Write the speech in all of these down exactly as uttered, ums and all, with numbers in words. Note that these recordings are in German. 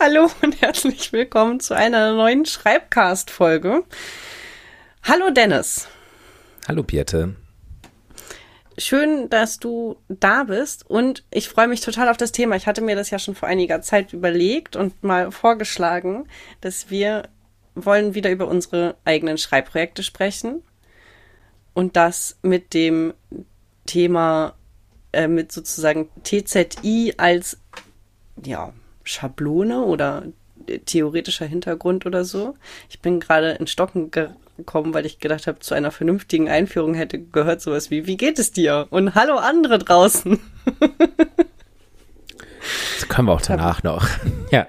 Hallo und herzlich willkommen zu einer neuen Schreibcast-Folge. Hallo Dennis. Hallo Birte. Schön, dass du da bist und ich freue mich total auf das Thema. Ich hatte mir das ja schon vor einiger Zeit überlegt und mal vorgeschlagen, dass wir wollen wieder über unsere eigenen Schreibprojekte sprechen und das mit dem Thema, äh, mit sozusagen T Z I als, ja, Schablone oder theoretischer Hintergrund oder so. Ich bin gerade in Stocken gekommen, weil ich gedacht habe, zu einer vernünftigen Einführung hätte gehört sowas wie, wie geht es dir? Und hallo andere draußen. Das können wir auch danach noch. Ja.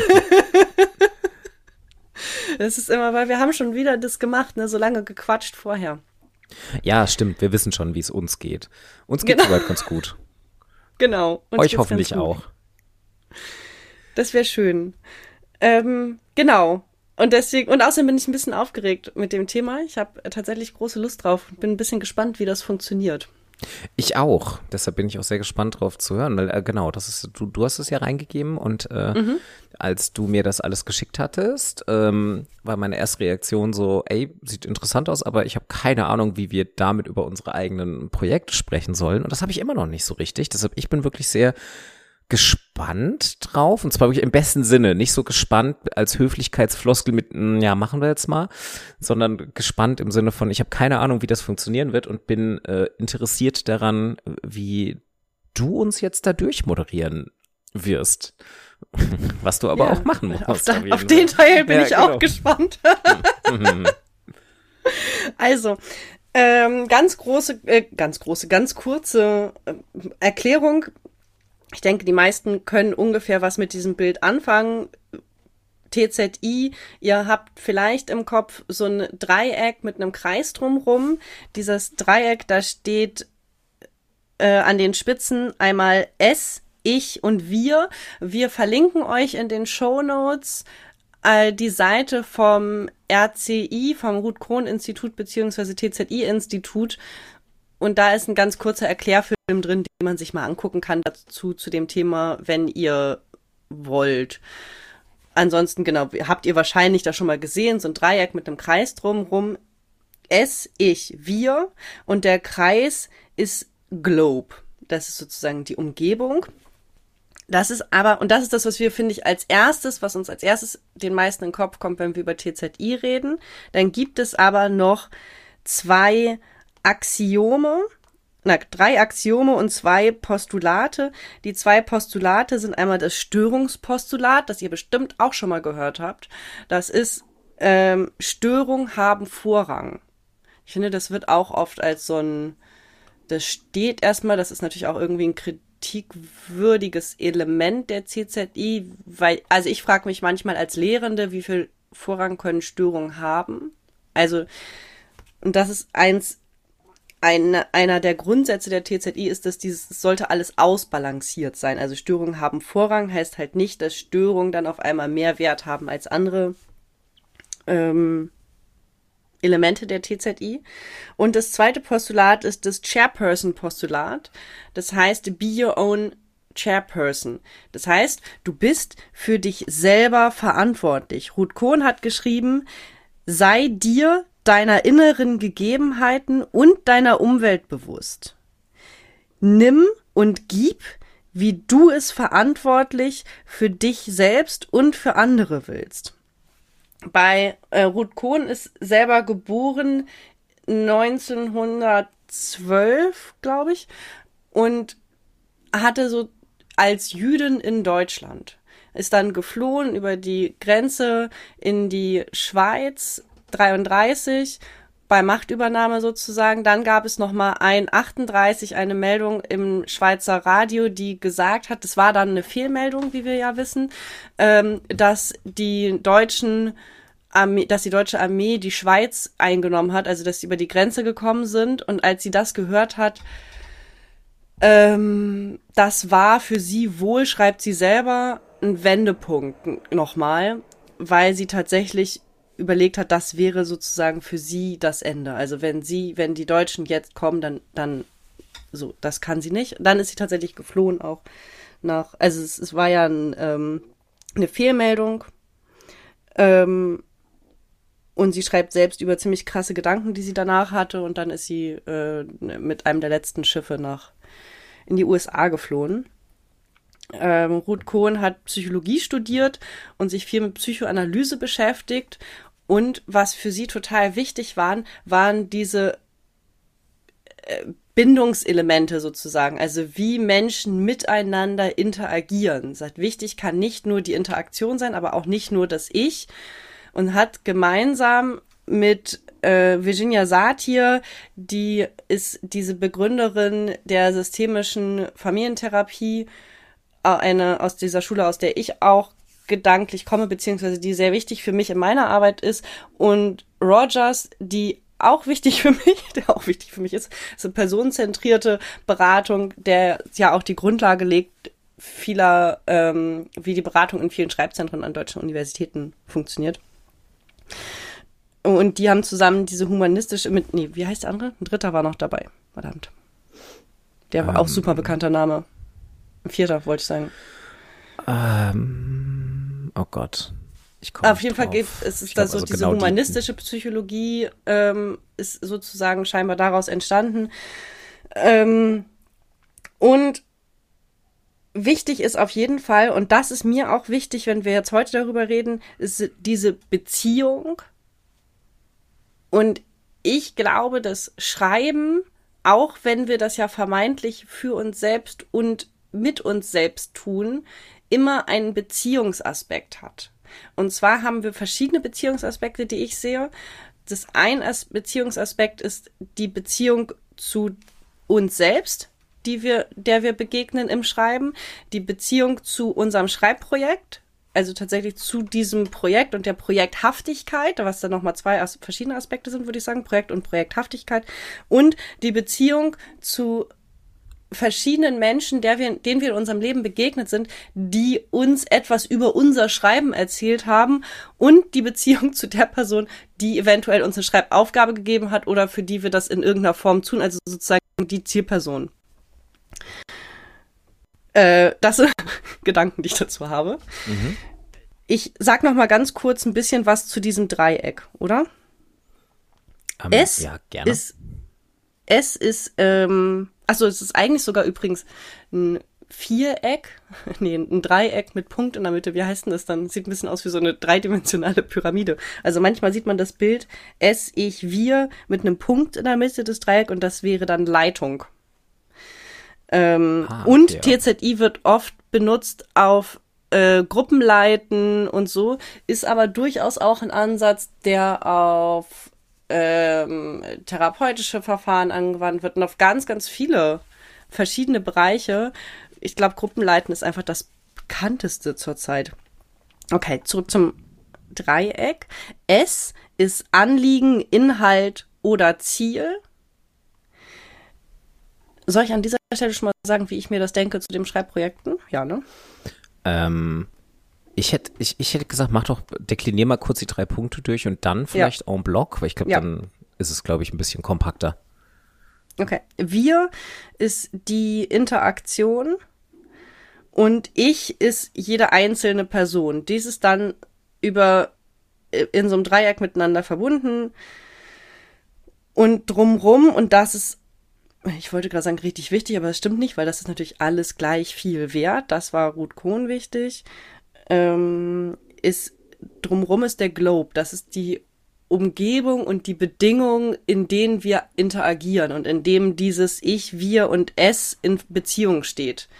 Das ist immer, weil wir haben schon wieder das gemacht, ne, so lange gequatscht vorher. Ja, stimmt. Wir wissen schon, wie es uns geht. Uns geht es Genau. soweit ganz gut. Genau. Uns Euch geht's hoffentlich ganz gut. auch. Das wäre schön. Ähm, genau. Und deswegen, und außerdem bin ich ein bisschen aufgeregt mit dem Thema. Ich habe tatsächlich große Lust drauf und bin ein bisschen gespannt, wie das funktioniert. Ich auch. Deshalb bin ich auch sehr gespannt drauf zu hören, weil äh, genau, das ist, du, du hast es ja reingegeben und äh, mhm. als du mir das alles geschickt hattest, ähm, war meine erste Reaktion so, ey, sieht interessant aus, aber ich habe keine Ahnung, wie wir damit über unsere eigenen Projekte sprechen sollen. Und das habe ich immer noch nicht so richtig. Deshalb, ich bin wirklich sehr gespannt drauf, und zwar wirklich im besten Sinne, nicht so gespannt als Höflichkeitsfloskel mit, ja, machen wir jetzt mal, sondern gespannt im Sinne von, ich habe keine Ahnung, wie das funktionieren wird und bin äh, interessiert daran, wie du uns jetzt da durchmoderieren wirst. Was du aber ja, auch machen musst. Auf, da, auf den Teil bin ja, ich genau. auch gespannt. Also, ähm, ganz große, äh, ganz große, ganz kurze äh, Erklärung. Ich denke, die meisten können ungefähr was mit diesem Bild anfangen. T Z I, ihr habt vielleicht im Kopf so ein Dreieck mit einem Kreis drumrum. Dieses Dreieck, da steht äh, an den Spitzen einmal S, ich und wir. Wir verlinken euch in den Shownotes äh, die Seite vom R C I, vom Ruth-Krohn-Institut beziehungsweise T Z I-Institut. Und da ist ein ganz kurzer Erklärfilm drin, den man sich mal angucken kann dazu, zu dem Thema, wenn ihr wollt. Ansonsten, genau, habt ihr wahrscheinlich da schon mal gesehen, so ein Dreieck mit einem Kreis drumrum. Es, ich, wir. Und der Kreis ist Globe. Das ist sozusagen die Umgebung. Das ist aber, und das ist das, was wir, finde ich, als erstes, was uns als erstes den meisten in den Kopf kommt, wenn wir über T Z I reden. Dann gibt es aber noch zwei Axiome, na, drei Axiome und zwei Postulate. Die zwei Postulate sind einmal das Störungspostulat, das ihr bestimmt auch schon mal gehört habt. Das ist, ähm, Störungen haben Vorrang. Ich finde, das wird auch oft als so ein, das steht erstmal, das ist natürlich auch irgendwie ein kritikwürdiges Element der T Z I, weil, also ich frage mich manchmal als Lehrende, wie viel Vorrang können Störungen haben? Also, und das ist eins, Ein, einer der Grundsätze der T Z I ist, dass dieses, es sollte alles ausbalanciert sein. Also Störungen haben Vorrang, heißt halt nicht, dass Störungen dann auf einmal mehr Wert haben als andere ähm, Elemente der T Z I. Und das zweite Postulat ist das Chairperson-Postulat. Das heißt, be your own Chairperson. Das heißt, du bist für dich selber verantwortlich. Ruth Krohn hat geschrieben, sei dir deiner inneren Gegebenheiten und deiner Umwelt bewusst. Nimm und gib, wie du es verantwortlich für dich selbst und für andere willst. Bei äh, Ruth Krohn ist selber geboren neunzehnhundertzwölf, glaube ich, und hatte so als Jüdin in Deutschland. Ist dann geflohen über die Grenze in die Schweiz, dreiunddreißig, bei Machtübernahme sozusagen. Dann gab es nochmal ein achtunddreißig, eine Meldung im Schweizer Radio, die gesagt hat, das war dann eine Fehlmeldung, wie wir ja wissen, ähm, dass die deutschen Armee, dass die deutsche Armee die Schweiz eingenommen hat, also dass sie über die Grenze gekommen sind. Und als sie das gehört hat, ähm, das war für sie wohl, schreibt sie selber, ein Wendepunkt nochmal, weil sie tatsächlich überlegt hat, das wäre sozusagen für sie das Ende. Also wenn sie, wenn die Deutschen jetzt kommen, dann, dann, so, das kann sie nicht. Dann ist sie tatsächlich geflohen auch nach, also es, es war ja ein, ähm, eine Fehlmeldung. Ähm, und sie schreibt selbst über ziemlich krasse Gedanken, die sie danach hatte. Und dann ist sie äh, mit einem der letzten Schiffe nach in die U S A geflohen. Ähm, Ruth Cohen hat Psychologie studiert und sich viel mit Psychoanalyse beschäftigt. Und was für sie total wichtig waren, waren diese äh, Bindungselemente sozusagen, also wie Menschen miteinander interagieren. Sie sagt, wichtig kann nicht nur die Interaktion sein, aber auch nicht nur das Ich. Und hat gemeinsam mit äh, Virginia Satir, die ist diese Begründerin der systemischen Familientherapie, eine aus dieser Schule, aus der ich auch gedanklich komme, beziehungsweise die sehr wichtig für mich in meiner Arbeit ist, und Rogers, die auch wichtig für mich, der auch wichtig für mich ist, ist eine personenzentrierte Beratung, der ja auch die Grundlage legt vieler, ähm, wie die Beratung in vielen Schreibzentren an deutschen Universitäten funktioniert. Und die haben zusammen diese humanistische, mit, nee, wie heißt der andere? Ein dritter war noch dabei, verdammt. Der war um, auch super bekannter Name. Ein vierter, wollte ich sagen. Ähm, oh Gott. Ich komme Auf jeden drauf. Fall gibt es ist da so also diese genau humanistische die, Psychologie ähm, ist sozusagen scheinbar daraus entstanden. Ähm, und wichtig ist auf jeden Fall, und das ist mir auch wichtig, wenn wir jetzt heute darüber reden, ist diese Beziehung. Und ich glaube, dass Schreiben, auch wenn wir das ja vermeintlich für uns selbst und mit uns selbst tun, immer einen Beziehungsaspekt hat. Und zwar haben wir verschiedene Beziehungsaspekte, die ich sehe. Das ein As- Beziehungsaspekt ist die Beziehung zu uns selbst, die wir, der wir begegnen im Schreiben, die Beziehung zu unserem Schreibprojekt, also tatsächlich zu diesem Projekt und der Projekthaftigkeit, was dann nochmal zwei as- verschiedene Aspekte sind, würde ich sagen, Projekt und Projekthaftigkeit, und die Beziehung zu verschiedenen Menschen, der wir, denen wir in unserem Leben begegnet sind, die uns etwas über unser Schreiben erzählt haben, und die Beziehung zu der Person, die eventuell uns eine Schreibaufgabe gegeben hat oder für die wir das in irgendeiner Form tun, also sozusagen die Zielperson. Äh, das sind Gedanken, die ich dazu habe. Mhm. Ich sag noch mal ganz kurz ein bisschen was zu diesem Dreieck, oder? Um, es ja, gerne. ist, es ist, ähm, achso, es ist eigentlich sogar übrigens ein Viereck, nee, ein Dreieck mit Punkt in der Mitte. Wie heißt denn das dann? Sieht ein bisschen aus wie so eine dreidimensionale Pyramide. Also manchmal sieht man das Bild es, ich, wir mit einem Punkt in der Mitte des Dreiecks, und das wäre dann Leitung. Ähm, ah, und ja. T Z I wird oft benutzt auf äh, Gruppenleiten und so, ist aber durchaus auch ein Ansatz, der auf ähm, therapeutische Verfahren angewandt wird und auf ganz, ganz viele verschiedene Bereiche. Ich glaube, Gruppenleiten ist einfach das bekannteste zurzeit. Okay, zurück zum Dreieck. S ist Anliegen, Inhalt oder Ziel. Soll ich an dieser Stelle schon mal sagen, wie ich mir das denke zu den Schreibprojekten? Ja, ne? Ähm, ich hätte ich, ich hätte gesagt, mach doch, deklinier mal kurz die drei Punkte durch und dann vielleicht ja. en bloc, weil ich glaube, ja. dann ist es, glaube ich, ein bisschen kompakter. Okay. Wir ist die Interaktion und ich ist jede einzelne Person. Dies ist dann über in so einem Dreieck miteinander verbunden und drumrum, und das ist, ich wollte gerade sagen, richtig wichtig, aber das stimmt nicht, weil das ist natürlich alles gleich viel wert. Das war Ruth Cohen wichtig. Ähm, ist, drumrum ist der Globe. Das ist die Umgebung und die Bedingungen, in denen wir interagieren und in dem dieses Ich, Wir und Es in Beziehung steht.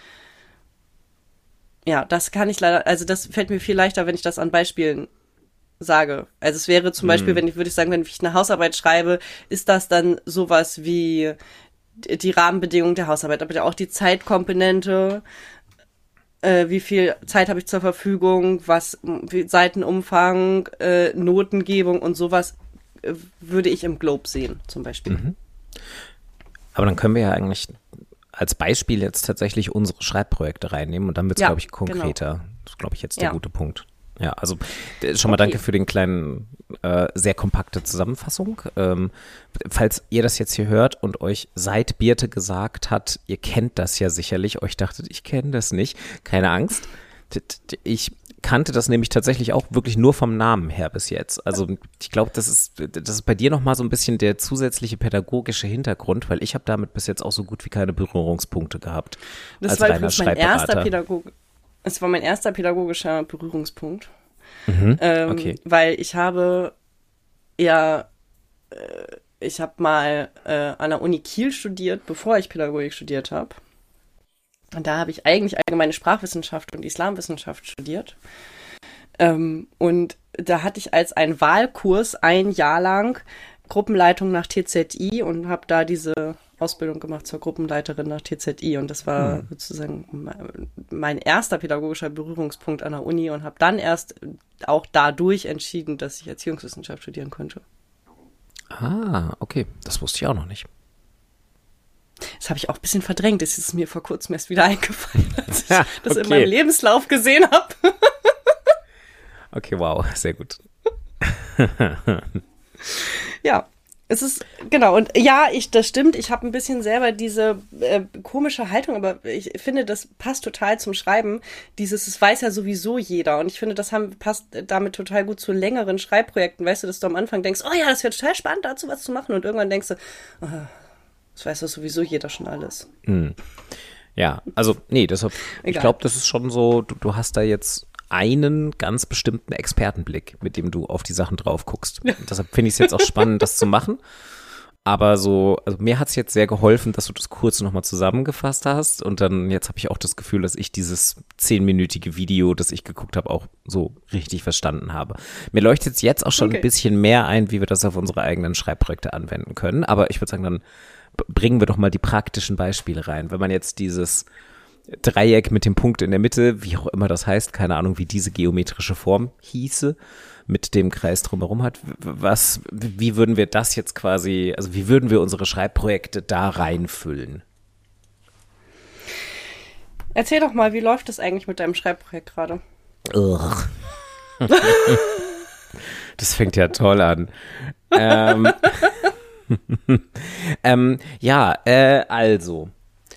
Ja, das kann ich leider, also das fällt mir viel leichter, wenn ich das an Beispielen sage. Also es wäre zum Beispiel, mm. wenn ich, würde ich sagen, wenn ich eine Hausarbeit schreibe, ist das dann sowas wie die Rahmenbedingungen der Hausarbeit, aber auch die Zeitkomponente, äh, wie viel Zeit habe ich zur Verfügung, was, wie Seitenumfang, äh, Notengebung und sowas äh, würde ich im Globe sehen, zum Beispiel. Mhm. Aber dann können wir ja eigentlich als Beispiel jetzt tatsächlich unsere Schreibprojekte reinnehmen und dann wird es, ja, glaube ich, konkreter. Genau. Das ist, glaube ich, jetzt der ja. gute Punkt. Ja, also schon mal okay. Danke für den kleinen, äh, sehr kompakte Zusammenfassung. Ähm, falls ihr das jetzt hier hört und euch seit Birte gesagt hat, ihr kennt das ja sicherlich, euch dachtet, ich kenne das nicht, keine Angst. Ich kannte das nämlich tatsächlich auch wirklich nur vom Namen her bis jetzt. Also ich glaube, das ist, das ist bei dir nochmal so ein bisschen der zusätzliche pädagogische Hintergrund, weil ich habe damit bis jetzt auch so gut wie keine Berührungspunkte gehabt. Das als war reiner übrigens mein erster Pädagog. Es war mein erster pädagogischer Berührungspunkt. Mhm, ähm, okay. Weil ich habe ja, äh, ich habe mal äh, an der Uni Kiel studiert, bevor ich Pädagogik studiert habe. Und da habe ich eigentlich allgemeine Sprachwissenschaft und Islamwissenschaft studiert. Ähm, und da hatte ich als einen Wahlkurs ein Jahr lang Gruppenleitung nach T Z I und habe da diese Ausbildung gemacht zur Gruppenleiterin nach T Z I. Und das war hm. sozusagen mein erster pädagogischer Berührungspunkt an der Uni und habe dann erst auch dadurch entschieden, dass ich Erziehungswissenschaft studieren könnte. Ah, okay. Das wusste ich auch noch nicht. Das habe ich auch ein bisschen verdrängt. Das ist mir vor kurzem erst wieder eingefallen, als ich ja, das okay. in meinem Lebenslauf gesehen habe. Okay, wow, sehr gut. Ja, es ist, genau. Und ja, ich, das stimmt. Ich habe ein bisschen selber diese äh, komische Haltung, aber ich finde, das passt total zum Schreiben. Dieses, es weiß ja sowieso jeder. Und ich finde, das haben, passt damit total gut zu längeren Schreibprojekten. Weißt du, dass du am Anfang denkst, oh ja, das wäre total spannend, dazu was zu machen. Und irgendwann denkst du, oh, das weiß doch sowieso jeder schon alles. Hm. Ja, also nee, deshalb, Egal. Ich glaube, das ist schon so, du, du hast da jetzt einen ganz bestimmten Expertenblick, mit dem du auf die Sachen drauf guckst. Ja. Deshalb finde ich es jetzt auch spannend, das zu machen. Aber so, also mir hat es jetzt sehr geholfen, dass du das kurz nochmal zusammengefasst hast. Und dann, jetzt habe ich auch das Gefühl, dass ich dieses zehnminütige Video, das ich geguckt habe, auch so richtig verstanden habe. Mir leuchtet jetzt auch schon okay. ein bisschen mehr ein, wie wir das auf unsere eigenen Schreibprojekte anwenden können. Aber ich würde sagen, dann bringen wir doch mal die praktischen Beispiele rein. Wenn man jetzt dieses Dreieck mit dem Punkt in der Mitte, wie auch immer das heißt, keine Ahnung, wie diese geometrische Form hieße, mit dem Kreis drumherum hat, was, wie würden wir das jetzt quasi, also wie würden wir unsere Schreibprojekte da reinfüllen? Erzähl doch mal, wie läuft das eigentlich mit deinem Schreibprojekt gerade? Das fängt ja toll an. ähm, ähm, ja, äh, also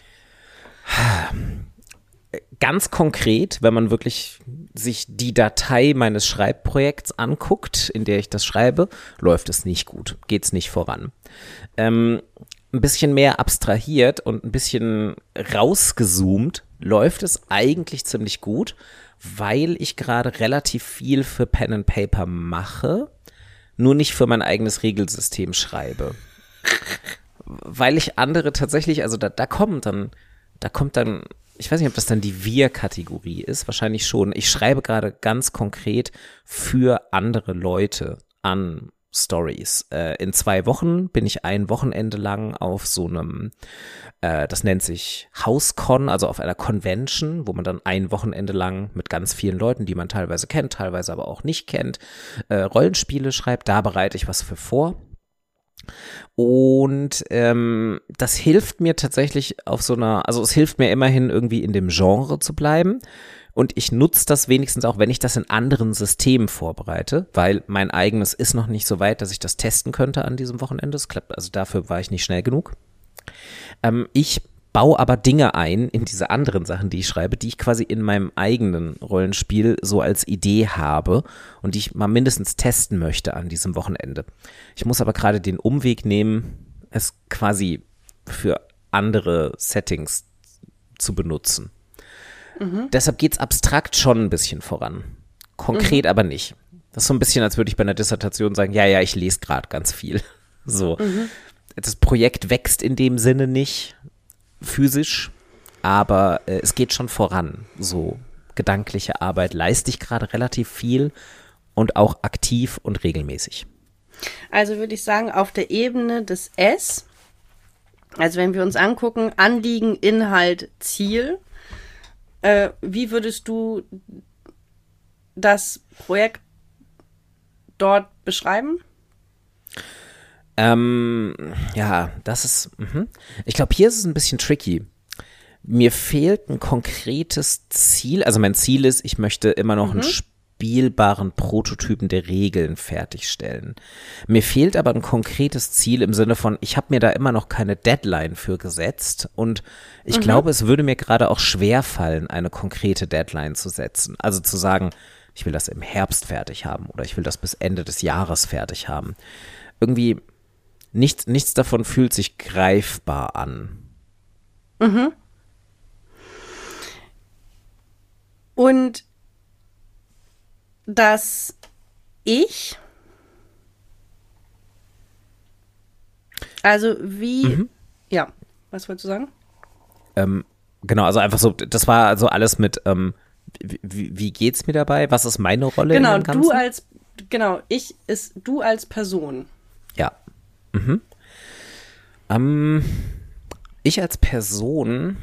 ganz konkret, wenn man wirklich sich die Datei meines Schreibprojekts anguckt, in der ich das schreibe, läuft es nicht gut, geht es nicht voran. Ähm, ein bisschen mehr abstrahiert und ein bisschen rausgezoomt läuft es eigentlich ziemlich gut, weil ich gerade relativ viel für Pen and Paper mache, nur nicht für mein eigenes Regelsystem schreibe. Weil ich andere tatsächlich, also da, da kommt dann, da kommt dann, ich weiß nicht, ob das dann die Wir-Kategorie ist, wahrscheinlich schon. Ich schreibe gerade ganz konkret für andere Leute an Stories. Äh, in zwei Wochen bin ich ein Wochenende lang auf so einem, äh, das nennt sich HouseCon, also auf einer Convention, wo man dann ein Wochenende lang mit ganz vielen Leuten, die man teilweise kennt, teilweise aber auch nicht kennt, äh, Rollenspiele schreibt. Da bereite ich was für vor. Und ähm, das hilft mir tatsächlich auf so einer, also es hilft mir immerhin irgendwie in dem Genre zu bleiben. Und ich nutze das wenigstens auch, wenn ich das in anderen Systemen vorbereite, weil mein eigenes ist noch nicht so weit, dass ich das testen könnte an diesem Wochenende. Das klappt, also dafür war ich nicht schnell genug. Ähm, ich baue aber Dinge ein in diese anderen Sachen, die ich schreibe, die ich quasi in meinem eigenen Rollenspiel so als Idee habe und die ich mal mindestens testen möchte an diesem Wochenende. Ich muss aber gerade den Umweg nehmen, es quasi für andere Settings zu benutzen. Mhm. Deshalb geht's abstrakt schon ein bisschen voran. Konkret mhm. aber nicht. Das ist so ein bisschen, als würde ich bei einer Dissertation sagen, ja, ja, ich lese gerade ganz viel. So. Mhm. Das Projekt wächst in dem Sinne nicht physisch, aber äh, es geht schon voran. So gedankliche Arbeit leiste ich gerade relativ viel und auch aktiv und regelmäßig. Also würde ich sagen, auf der Ebene des S, also wenn wir uns angucken, Anliegen, Inhalt, Ziel, äh, wie würdest du das Projekt dort beschreiben? Ähm, ja, das ist, mh. ich glaube, hier ist es ein bisschen tricky. Mir fehlt ein konkretes Ziel. Also mein Ziel ist, ich möchte immer noch mhm. ein spielbaren Prototypen der Regeln fertigstellen. Mir fehlt aber ein konkretes Ziel im Sinne von, ich habe mir da immer noch keine Deadline für gesetzt und ich mhm. glaube, es würde mir gerade auch schwerfallen, eine konkrete Deadline zu setzen. Also zu sagen, ich will das im Herbst fertig haben oder ich will das bis Ende des Jahres fertig haben. Irgendwie nichts, nichts davon fühlt sich greifbar an. Mhm. Und dass ich, also wie, mhm. ja, was wolltest du sagen? Ähm, genau, also einfach so, das war also alles mit, ähm, wie, wie geht's mir dabei? Was ist meine Rolle genau, in dem Ganzen? Genau, du als, genau, ich ist du als Person. Ja. Mhm. Ähm, ich als Person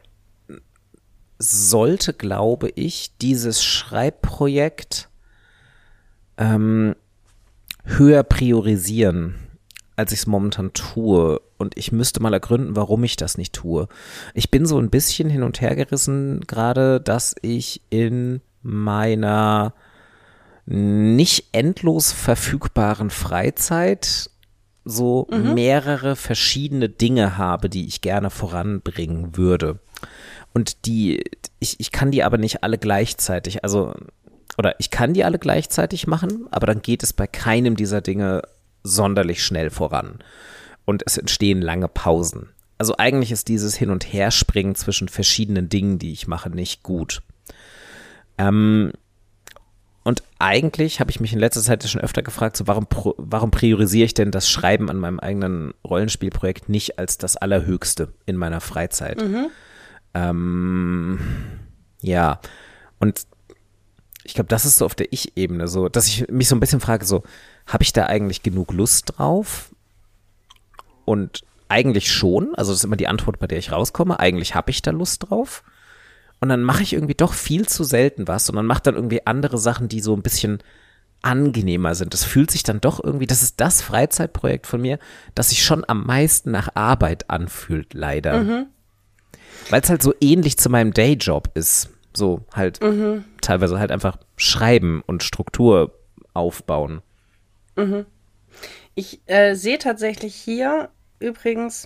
sollte, glaube ich, dieses Schreibprojekt ähm, höher priorisieren, als ich es momentan tue. Und ich müsste mal ergründen, warum ich das nicht tue. Ich bin so ein bisschen hin und her gerissen gerade, dass ich in meiner nicht endlos verfügbaren Freizeit so mhm. mehrere verschiedene Dinge habe, die ich gerne voranbringen würde. Und die, ich, ich kann die aber nicht alle gleichzeitig, also, oder ich kann die alle gleichzeitig machen, aber dann geht es bei keinem dieser Dinge sonderlich schnell voran. Und es entstehen lange Pausen. Also eigentlich ist dieses Hin- und Herspringen zwischen verschiedenen Dingen, die ich mache, nicht gut. Ähm, und eigentlich habe ich mich in letzter Zeit schon öfter gefragt, so warum, warum priorisiere ich denn das Schreiben an meinem eigenen Rollenspielprojekt nicht als das Allerhöchste in meiner Freizeit? Mhm. Ähm, ja, und ich glaube, das ist so auf der Ich-Ebene so, dass ich mich so ein bisschen frage, so, habe ich da eigentlich genug Lust drauf? Und eigentlich schon, also das ist immer die Antwort, bei der ich rauskomme, eigentlich habe ich da Lust drauf. Und dann mache ich irgendwie doch viel zu selten was und dann mache dann irgendwie andere Sachen, die so ein bisschen angenehmer sind. Das fühlt sich dann doch irgendwie, das ist das Freizeitprojekt von mir, das sich schon am meisten nach Arbeit anfühlt, leider. Mhm. Weil es halt so ähnlich zu meinem Dayjob ist. So halt mhm. teilweise halt einfach schreiben und Struktur aufbauen. Mhm. Ich äh, sehe tatsächlich hier übrigens,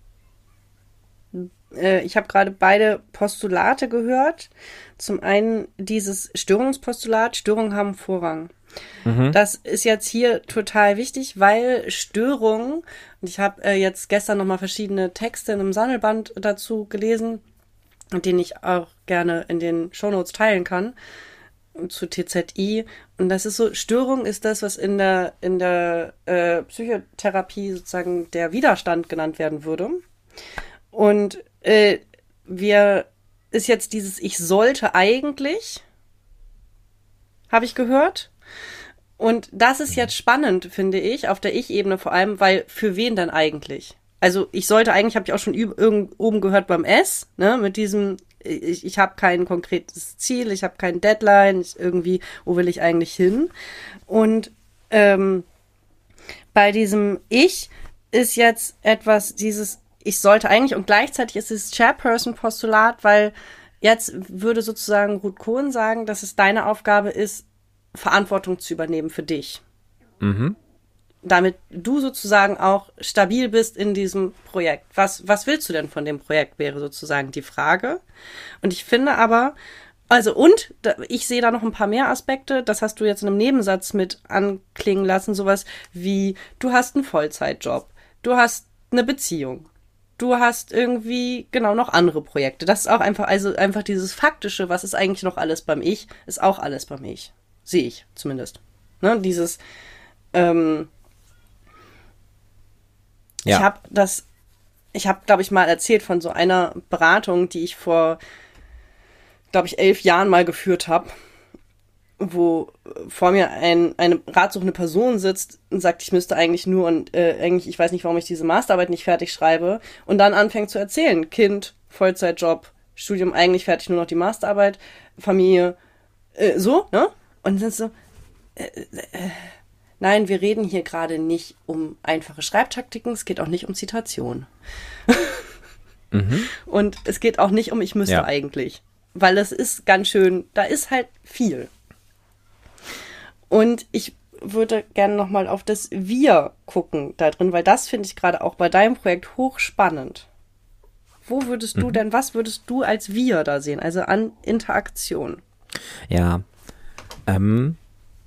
äh, ich habe gerade beide Postulate gehört. Zum einen dieses Störungspostulat, Störungen haben Vorrang. Mhm. Das ist jetzt hier total wichtig, weil Störungen, und ich habe äh, jetzt gestern nochmal verschiedene Texte in einem Sammelband dazu gelesen, den ich auch gerne in den Shownotes teilen kann, zu T Z I. Und das ist so, Störung ist das, was in der, in der äh, Psychotherapie sozusagen der Widerstand genannt werden würde. Und äh, wir ist jetzt dieses Ich sollte eigentlich, habe ich gehört. Und das ist jetzt spannend, finde ich, auf der Ich-Ebene vor allem, weil für wen dann eigentlich? Also ich sollte eigentlich, habe ich auch schon üb- irgend, oben gehört beim S, ne, mit diesem, ich, ich habe kein konkretes Ziel, ich habe kein Deadline, ich irgendwie, wo will ich eigentlich hin? Und ähm, bei diesem Ich ist jetzt etwas, dieses, ich sollte eigentlich, und gleichzeitig ist es Chairperson-Postulat, weil jetzt würde sozusagen Ruth Cohen sagen, dass es deine Aufgabe ist, Verantwortung zu übernehmen für dich. Mhm. Damit du sozusagen auch stabil bist in diesem Projekt. Was, was willst du denn von dem Projekt, wäre sozusagen die Frage. Und ich finde aber, also und, ich sehe da noch ein paar mehr Aspekte, das hast du jetzt in einem Nebensatz mit anklingen lassen, sowas wie, du hast einen Vollzeitjob, du hast eine Beziehung, du hast irgendwie, genau, noch andere Projekte. Das ist auch einfach, also einfach dieses Faktische, was ist eigentlich noch alles beim Ich, ist auch alles beim Ich. Sehe ich zumindest. Ne, dieses, ähm, ja. Ich habe das, ich habe, glaube ich, mal erzählt von so einer Beratung, die ich vor, glaube ich, elf Jahren mal geführt habe, wo vor mir ein, eine ratsuchende Person sitzt und sagt, ich müsste eigentlich nur und äh, eigentlich, ich weiß nicht, warum ich diese Masterarbeit nicht fertig schreibe, und dann anfängt zu erzählen, Kind, Vollzeitjob, Studium, eigentlich fertig, nur noch die Masterarbeit, Familie, äh, so, ne? Und dann so, äh, äh, nein, wir reden hier gerade nicht um einfache Schreibtaktiken, es geht auch nicht um Zitation. mhm. Und es geht auch nicht um ich müsste ja. eigentlich. Weil das ist ganz schön, da ist halt viel. Und ich würde gerne nochmal auf das Wir gucken da drin, weil das finde ich gerade auch bei deinem Projekt hochspannend. Wo würdest du mhm. denn, was würdest du als Wir da sehen, also an Interaktion? Ja, ähm,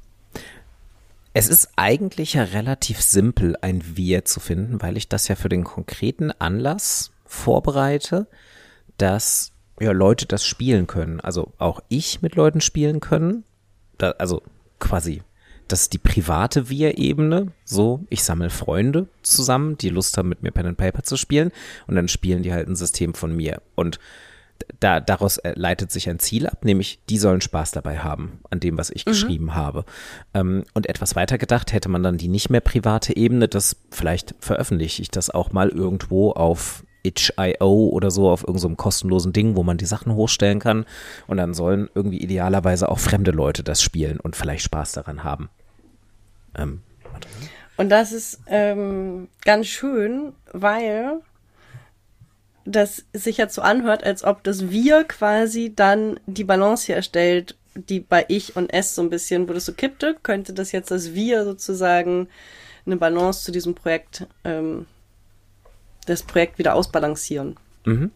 es ist eigentlich ja relativ simpel, ein Wir zu finden, weil ich das ja für den konkreten Anlass vorbereite, dass ja Leute das spielen können, also auch ich mit Leuten spielen können, da, also quasi, das ist die private Wir-Ebene, so, ich sammle Freunde zusammen, die Lust haben, mit mir Pen and Paper zu spielen und dann spielen die halt ein System von mir und da, daraus leitet sich ein Ziel ab, nämlich die sollen Spaß dabei haben, an dem, was ich mhm. geschrieben habe. Ähm, und etwas weiter gedacht hätte man dann die nicht mehr private Ebene, das vielleicht veröffentliche ich das auch mal irgendwo auf itch punkt i o oder so, auf irgendeinem so kostenlosen Ding, wo man die Sachen hochstellen kann und dann sollen irgendwie idealerweise auch fremde Leute das spielen und vielleicht Spaß daran haben. Ähm, und das ist ähm, ganz schön, weil das sich jetzt so anhört, als ob das Wir quasi dann die Balance herstellt, die bei Ich und Es so ein bisschen, wo das so kippte, könnte das jetzt das Wir sozusagen eine Balance zu diesem Projekt, ähm, das Projekt wieder ausbalancieren. Mhm.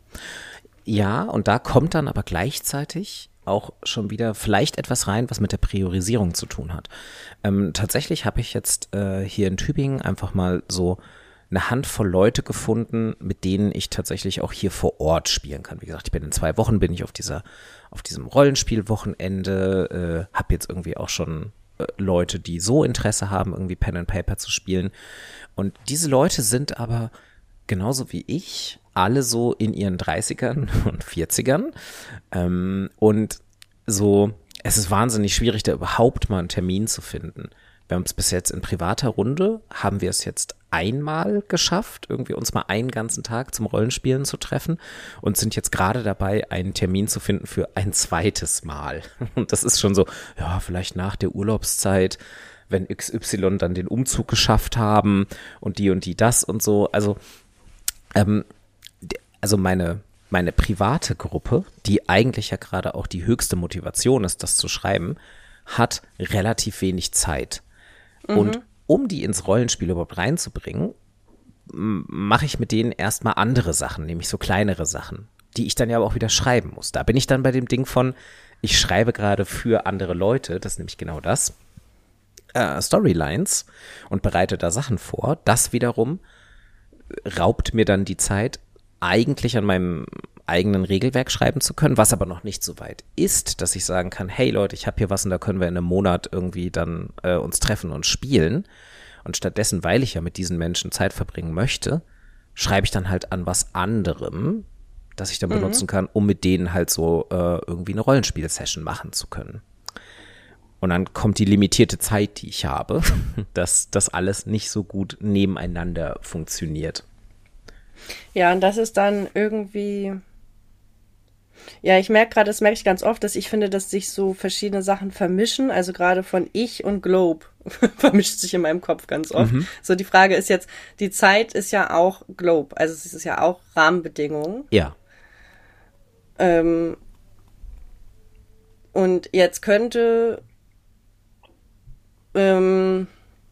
Ja, und da kommt dann aber gleichzeitig auch schon wieder vielleicht etwas rein, was mit der Priorisierung zu tun hat. Ähm, tatsächlich habe ich jetzt äh, hier in Tübingen einfach mal so eine Handvoll Leute gefunden, mit denen ich tatsächlich auch hier vor Ort spielen kann. Wie gesagt, ich bin in zwei Wochen, bin ich auf dieser, auf diesem Rollenspielwochenende, äh, habe jetzt irgendwie auch schon äh, Leute, die so Interesse haben, irgendwie Pen and Paper zu spielen. Und diese Leute sind aber genauso wie ich, alle so in ihren dreißigern und vierzigern. Ähm, und so, es ist wahnsinnig schwierig, da überhaupt mal einen Termin zu finden. Wir haben es bis jetzt in privater Runde, haben wir es jetzt einmal geschafft, irgendwie uns mal einen ganzen Tag zum Rollenspielen zu treffen und sind jetzt gerade dabei, einen Termin zu finden für ein zweites Mal. Und das ist schon so, ja, vielleicht nach der Urlaubszeit, wenn X Y dann den Umzug geschafft haben und die und die das und so. Also, ähm, also meine, meine private Gruppe, die eigentlich ja gerade auch die höchste Motivation ist, das zu schreiben, hat relativ wenig Zeit. Mhm. Und um die ins Rollenspiel überhaupt reinzubringen, mache ich mit denen erstmal andere Sachen, nämlich so kleinere Sachen, die ich dann ja aber auch wieder schreiben muss. Da bin ich dann bei dem Ding von, ich schreibe gerade für andere Leute, das ist nämlich genau das, äh, Storylines und bereite da Sachen vor. Das wiederum raubt mir dann die Zeit, eigentlich an meinem eigenen Regelwerk schreiben zu können, was aber noch nicht so weit ist, dass ich sagen kann, hey Leute, ich habe hier was und da können wir in einem Monat irgendwie dann äh, uns treffen und spielen. Und stattdessen, weil ich ja mit diesen Menschen Zeit verbringen möchte, schreibe ich dann halt an was anderem, das ich dann mhm. benutzen kann, um mit denen halt so äh, irgendwie eine Rollenspiel-Session machen zu können. Und dann kommt die limitierte Zeit, die ich habe, dass das alles nicht so gut nebeneinander funktioniert. Ja, und das ist dann irgendwie, ja, ich merke gerade, das merke ich ganz oft, dass ich finde, dass sich so verschiedene Sachen vermischen, also gerade von Ich und Globe vermischt sich in meinem Kopf ganz oft. Mhm. So, die Frage ist jetzt, die Zeit ist ja auch Globe, also es ist ja auch Rahmenbedingungen. Ja. Ähm, und jetzt könnte ähm,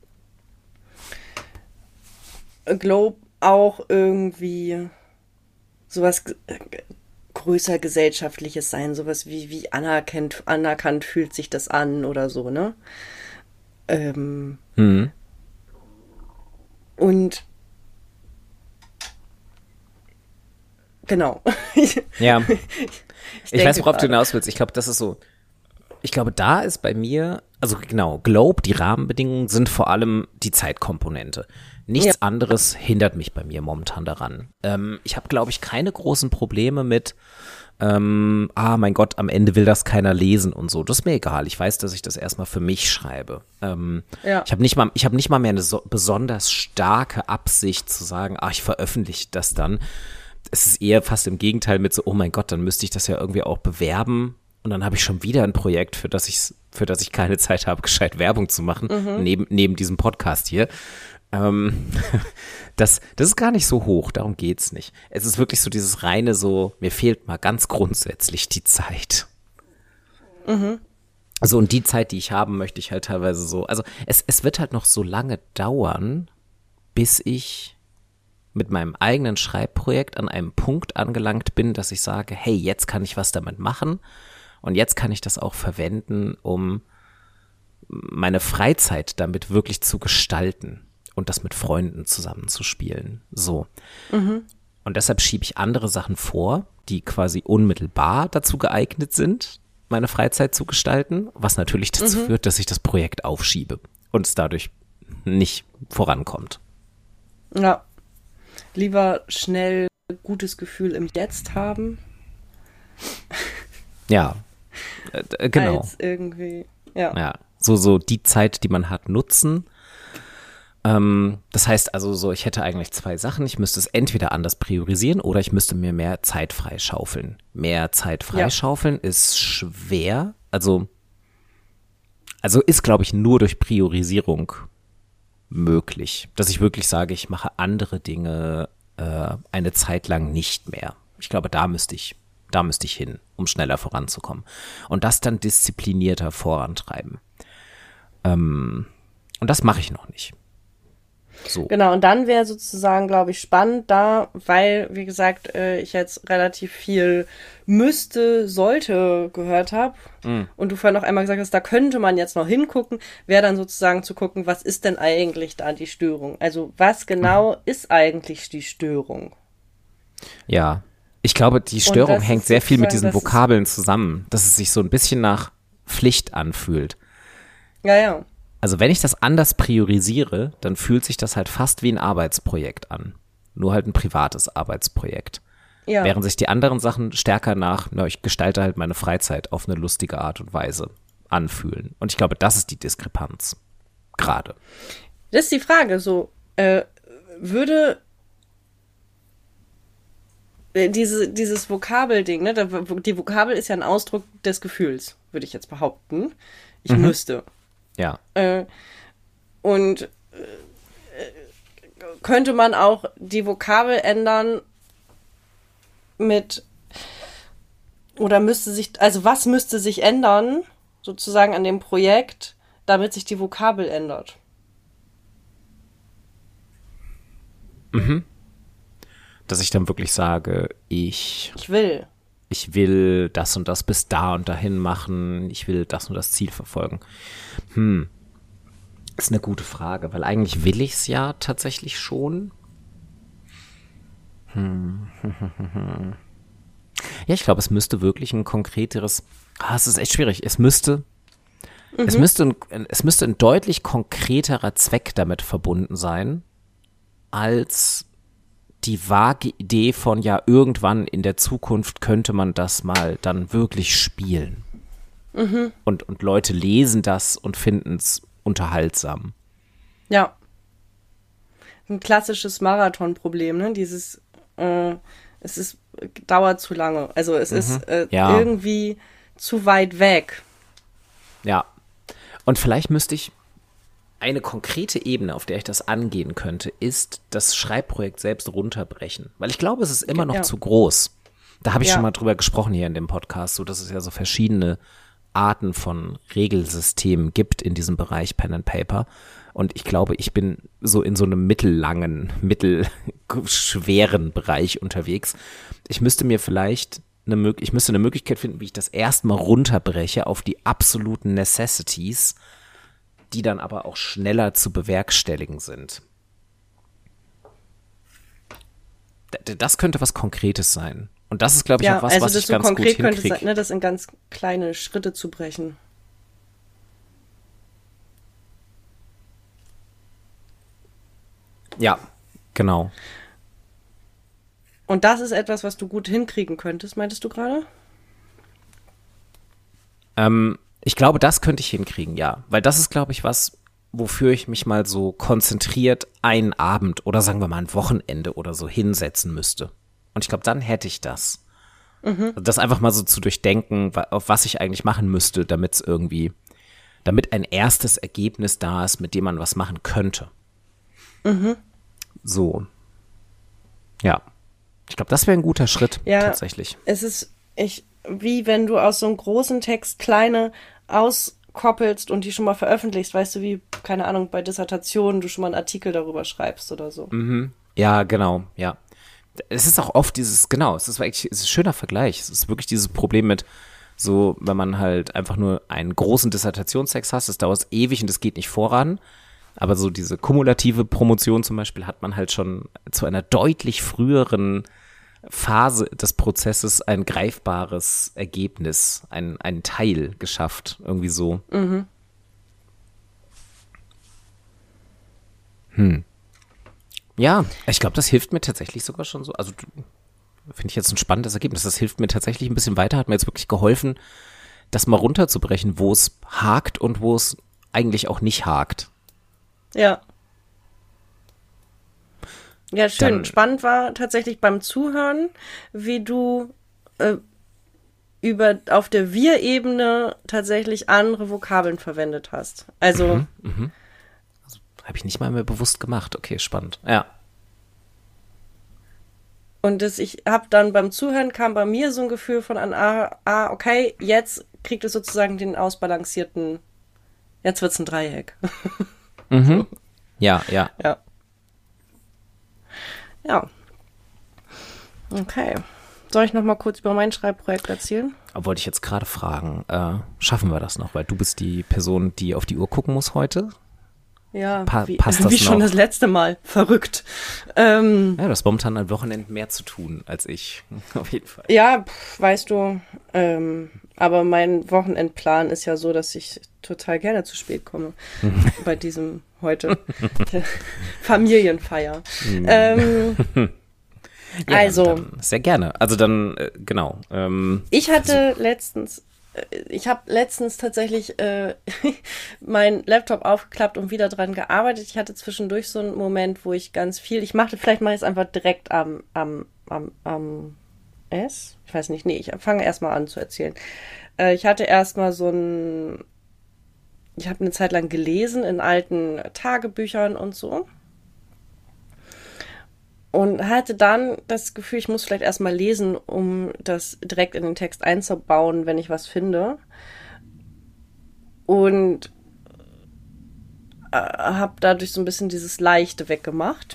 Globe auch irgendwie sowas g- größer gesellschaftliches sein, sowas wie, wie anerkannt, anerkannt fühlt sich das an oder so, ne? Ähm, mhm. Und genau. Ja. Ich, ich weiß, worauf du hinaus willst. Ich glaube, das ist so, ich glaube, da ist bei mir, also genau, Globe, die Rahmenbedingungen sind vor allem die Zeitkomponente. Nichts ja. anderes hindert mich bei mir momentan daran. Ähm, ich habe, glaube ich, keine großen Probleme mit, ähm, ah, mein Gott, am Ende will das keiner lesen und so. Das ist mir egal. Ich weiß, dass ich das erstmal für mich schreibe. Ähm, ja. Ich habe nicht mal, ich habe nicht mal mehr eine so besonders starke Absicht zu sagen, ah, ich veröffentliche das dann. Es ist eher fast im Gegenteil mit so, oh mein Gott, dann müsste ich das ja irgendwie auch bewerben. Und dann habe ich schon wieder ein Projekt, für das ich, für das ich keine Zeit habe, gescheit Werbung zu machen, mhm. neben, neben diesem Podcast hier. Ähm, das, das ist gar nicht so hoch, darum geht's nicht. Es ist wirklich so dieses reine so, mir fehlt mal ganz grundsätzlich die Zeit. Mhm. Also und die Zeit, die ich haben, möchte ich halt teilweise so, also es, es wird halt noch so lange dauern, bis ich mit meinem eigenen Schreibprojekt an einem Punkt angelangt bin, dass ich sage, hey, jetzt kann ich was damit machen und jetzt kann ich das auch verwenden, um meine Freizeit damit wirklich zu gestalten und das mit Freunden zusammenzuspielen. So. Mhm. Und deshalb schiebe ich andere Sachen vor, die quasi unmittelbar dazu geeignet sind, meine Freizeit zu gestalten, was natürlich dazu Mhm. führt, dass ich das Projekt aufschiebe und es dadurch nicht vorankommt. Ja. Lieber schnell gutes Gefühl im Jetzt haben, Ja, äh, genau. als irgendwie, ja. Ja, so, so die Zeit, die man hat, nutzen. Ähm, das heißt also so, ich hätte eigentlich zwei Sachen. Ich müsste es entweder anders priorisieren oder ich müsste mir mehr Zeit freischaufeln. Mehr Zeit freischaufeln ja. ist schwer. Also, also ist, glaube ich, nur durch Priorisierung möglich. Dass ich wirklich sage, ich mache andere Dinge äh, eine Zeit lang nicht mehr. Ich glaube, da müsste ich, da müsste ich hin, um schneller voranzukommen. Und das dann disziplinierter vorantreiben. Ähm, und das mache ich noch nicht. So. Genau, und dann wäre sozusagen, glaube ich, spannend da, weil, wie gesagt, äh, ich jetzt relativ viel müsste, sollte gehört habe. Mm. Und du vorhin noch einmal gesagt hast, da könnte man jetzt noch hingucken, wäre dann sozusagen zu gucken, was ist denn eigentlich da die Störung? Also was genau mm. ist eigentlich die Störung? Ja, ich glaube, die Störung hängt sehr viel mit diesen Vokabeln zusammen, dass es sich so ein bisschen nach Pflicht anfühlt. Ja, ja. Also wenn ich das anders priorisiere, dann fühlt sich das halt fast wie ein Arbeitsprojekt an. Nur halt ein privates Arbeitsprojekt. Ja. Während sich die anderen Sachen stärker nach, na, ich gestalte halt meine Freizeit auf eine lustige Art und Weise anfühlen. Und ich glaube, das ist die Diskrepanz. Gerade. Das ist die Frage, so, äh, würde diese, dieses Vokabelding, ne, die Vokabel ist ja ein Ausdruck des Gefühls, würde ich jetzt behaupten. Ich mhm. müsste. Ja. Äh, und äh, könnte man auch die Vokabel ändern mit, oder müsste sich, also was müsste sich ändern, sozusagen an dem Projekt, damit sich die Vokabel ändert? Mhm. Dass ich dann wirklich sage, ich... Ich will. Ich will das und das bis da und dahin machen. Ich will das und das Ziel verfolgen. Hm. Das ist eine gute Frage, weil eigentlich will ich es ja tatsächlich schon. Hm. Ja, ich glaube, es müsste wirklich ein konkreteres. Ah, es ist echt schwierig. Es müsste, mhm. es müsste, ein, es müsste ein deutlich konkreterer Zweck damit verbunden sein, als die vage Idee von, ja, irgendwann in der Zukunft könnte man das mal dann wirklich spielen. Mhm. Und, und Leute lesen das und finden es unterhaltsam. Ja. Ein klassisches Marathonproblem, ne? Dieses, äh, es ist, dauert zu lange. Also es mhm. ist äh, ja. irgendwie zu weit weg. Ja. Und vielleicht müsste ich eine konkrete Ebene, auf der ich das angehen könnte, ist das Schreibprojekt selbst runterbrechen. Weil ich glaube, es ist immer noch ja. zu groß. Da habe ich ja. schon mal drüber gesprochen hier in dem Podcast, so dass es ja so verschiedene Arten von Regelsystemen gibt in diesem Bereich Pen and Paper. Und ich glaube, ich bin so in so einem mittellangen, mittelschweren Bereich unterwegs. Ich müsste mir vielleicht eine, ich müsste eine Möglichkeit finden, wie ich das erstmal runterbreche auf die absoluten Necessities, die dann aber auch schneller zu bewerkstelligen sind. Das könnte was Konkretes sein. Und das ist, glaube ich, ja, auch was, also was ich so ganz gut hinkriege. Konkret könnte sein, ne, das in ganz kleine Schritte zu brechen. Ja, genau. Und das ist etwas, was du gut hinkriegen könntest, meintest du gerade? Ähm, ich glaube, das könnte ich hinkriegen, ja. Weil das ist, glaube ich, was, wofür ich mich mal so konzentriert einen Abend oder sagen wir mal ein Wochenende oder so hinsetzen müsste. Und ich glaube, dann hätte ich das. Mhm. Das einfach mal so zu durchdenken, auf was ich eigentlich machen müsste, damit es irgendwie, damit ein erstes Ergebnis da ist, mit dem man was machen könnte. Mhm. So. Ja. Ich glaube, das wäre ein guter Schritt, ja, tatsächlich. Es ist, ich, wie wenn du aus so einem großen Text kleine auskoppelst und die schon mal veröffentlichst, weißt du, wie, keine Ahnung, bei Dissertationen du schon mal einen Artikel darüber schreibst oder so. Mhm. Ja, genau, ja. Es ist auch oft dieses, genau, es ist wirklich, es ist ein schöner Vergleich. Es ist wirklich dieses Problem mit so, wenn man halt einfach nur einen großen Dissertationstext hat, das dauert ewig und es geht nicht voran. Aber so diese kumulative Promotion zum Beispiel hat man halt schon zu einer deutlich früheren Phase des Prozesses ein greifbares Ergebnis, ein, ein Teil geschafft, irgendwie so. Mhm. Hm. Ja, ich glaube, das hilft mir tatsächlich sogar schon so. Also finde ich jetzt ein spannendes Ergebnis. Das hilft mir tatsächlich ein bisschen weiter, hat mir jetzt wirklich geholfen, das mal runterzubrechen, wo es hakt und wo es eigentlich auch nicht hakt. Ja. Ja, schön. Dann, Spannend war tatsächlich beim Zuhören, wie du äh, über auf der Wir-Ebene tatsächlich andere Vokabeln verwendet hast. Also, mhm, mhm. Also, habe ich nicht mal mehr bewusst gemacht. Okay, spannend. Ja. Und das, ich habe dann beim Zuhören kam bei mir so ein Gefühl von an, ah, ah, okay, jetzt kriegt es sozusagen den ausbalancierten, jetzt wird's ein Dreieck. Mhm. So. Ja, ja. Ja. Ja. Okay. Soll ich noch mal kurz über mein Schreibprojekt erzählen? Wollte ich jetzt gerade fragen, äh, schaffen wir das noch? Weil du bist die Person, die auf die Uhr gucken muss heute. Ja, Pa- wie, passt das wie schon noch? das letzte Mal. Verrückt. Ähm, Ja, du hast momentan ein Wochenende mehr zu tun als ich. Auf jeden Fall. ja, pf, weißt du, ähm, aber mein Wochenendplan ist ja so, dass ich total gerne zu spät komme bei diesem heute Familienfeier. ähm, Ja, also, dann, dann sehr gerne. Also dann, äh, genau. Ähm, ich hatte letztens, äh, ich habe letztens tatsächlich äh, meinen Laptop aufgeklappt und wieder dran gearbeitet. Ich hatte zwischendurch so einen Moment, wo ich ganz viel, ich machte, vielleicht mache ich es einfach direkt am, am, am, am S? Ich weiß nicht, nee, ich fange erstmal an zu erzählen. Äh, ich hatte erstmal so ein, ich habe eine Zeit lang gelesen in alten Tagebüchern und so. Und hatte dann das Gefühl, ich muss vielleicht erstmal lesen, um das direkt in den Text einzubauen, wenn ich was finde. Und äh, habe dadurch so ein bisschen dieses Leichte weggemacht.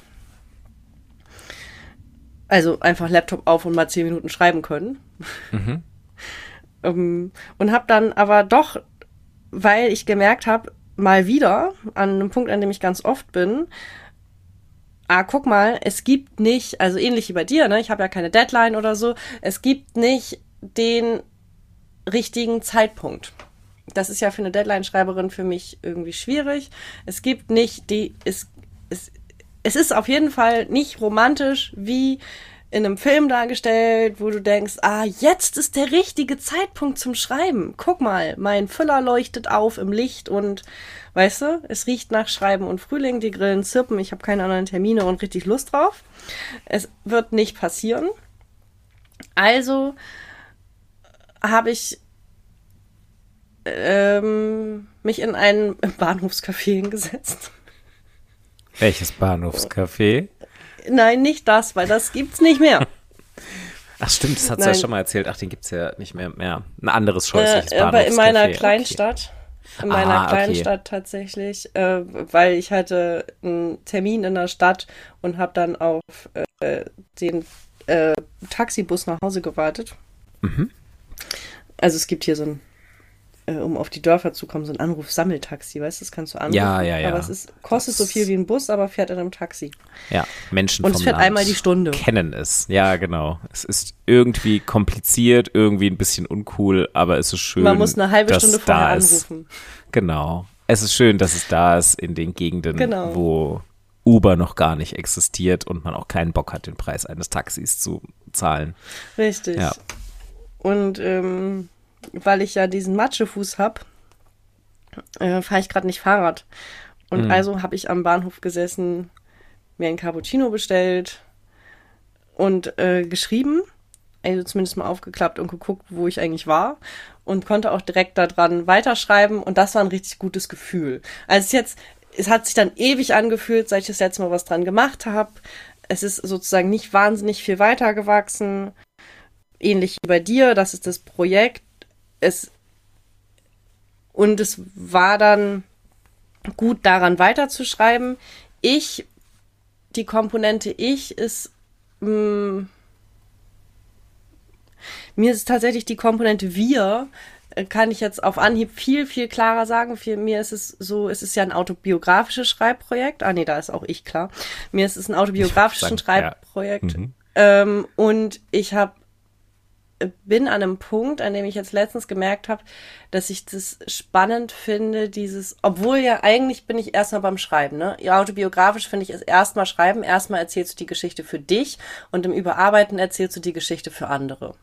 Also einfach Laptop auf und mal zehn Minuten schreiben können. Mhm. um, und habe dann aber doch, weil ich gemerkt habe, mal wieder, an einem Punkt, an dem ich ganz oft bin, ah, guck mal, es gibt nicht, also ähnlich wie bei dir, ne, ich habe ja keine Deadline oder so, es gibt nicht den richtigen Zeitpunkt. Das ist ja für eine Deadline-Schreiberin für mich irgendwie schwierig. Es gibt nicht die, es, es, es ist auf jeden Fall nicht romantisch wie in einem Film dargestellt, wo du denkst, ah, jetzt ist der richtige Zeitpunkt zum Schreiben. Guck mal, mein Füller leuchtet auf im Licht und, weißt du, es riecht nach Schreiben und Frühling, die Grillen zirpen, ich habe keine anderen Termine und richtig Lust drauf. Es wird nicht passieren. Also habe ich ähm, mich in ein Bahnhofscafé hingesetzt. Welches Bahnhofscafé? Nein, nicht das, weil das gibt's nicht mehr. Ach stimmt, das hat sie ja schon mal erzählt. Ach, den gibt's ja nicht mehr. mehr. Ein anderes scheußliches Äh, Bahnhofscafé. aber in meiner Okay. Kleinstadt, in meiner Ah, okay. Kleinstadt tatsächlich, äh, weil ich hatte einen Termin in der Stadt und habe dann auf äh, den äh, Taxibus nach Hause gewartet. Mhm. Also es gibt hier so ein, äh, um auf die Dörfer zu kommen, so ein Anruf-Sammeltaxi, weißt du, das kannst du anrufen. Ja, ja, ja. Aber es ist, kostet Das- so viel wie ein Bus, aber fährt in einem Taxi. Ja, Menschen Und vom es fährt Land einmal die Stunde. kennen es. Ja, genau. Es ist irgendwie kompliziert, irgendwie ein bisschen uncool, aber es ist schön, Man muss eine halbe dass Stunde es vorher da ist. anrufen. Genau. Es ist schön, dass es da ist in den Gegenden, Genau. wo Uber noch gar nicht existiert und man auch keinen Bock hat, den Preis eines Taxis zu zahlen. Richtig. Ja. Und ähm, weil ich ja diesen Matschefuß habe, äh, fahre ich gerade nicht Fahrrad. Und Mhm. also habe ich am Bahnhof gesessen, mir ein Cappuccino bestellt und äh, geschrieben, also zumindest mal aufgeklappt und geguckt, wo ich eigentlich war und konnte auch direkt daran weiterschreiben und das war ein richtig gutes Gefühl. Also es ist jetzt, es hat sich dann ewig angefühlt, seit ich das letzte Mal was dran gemacht habe. Es ist sozusagen nicht wahnsinnig viel weitergewachsen. Ähnlich wie bei dir, das ist das Projekt. Es Und es war dann gut, daran weiterzuschreiben. Ich, die Komponente Ich ist, mh, mir ist tatsächlich die Komponente Wir, äh, kann ich jetzt auf Anhieb viel, viel klarer sagen. Für mir ist es so, es ist ja ein autobiografisches Schreibprojekt. Ah nee, da ist auch ich klar. Mir ist es ein autobiografisches Schreibprojekt. Ja. Mhm. Ähm, und ich habe bin an einem Punkt, an dem ich jetzt letztens gemerkt habe, dass ich das spannend finde, dieses, obwohl ja eigentlich bin ich erstmal beim Schreiben, ne? Autobiografisch finde ich es erstmal Schreiben, erstmal erzählst du die Geschichte für dich und im Überarbeiten erzählst du die Geschichte für andere.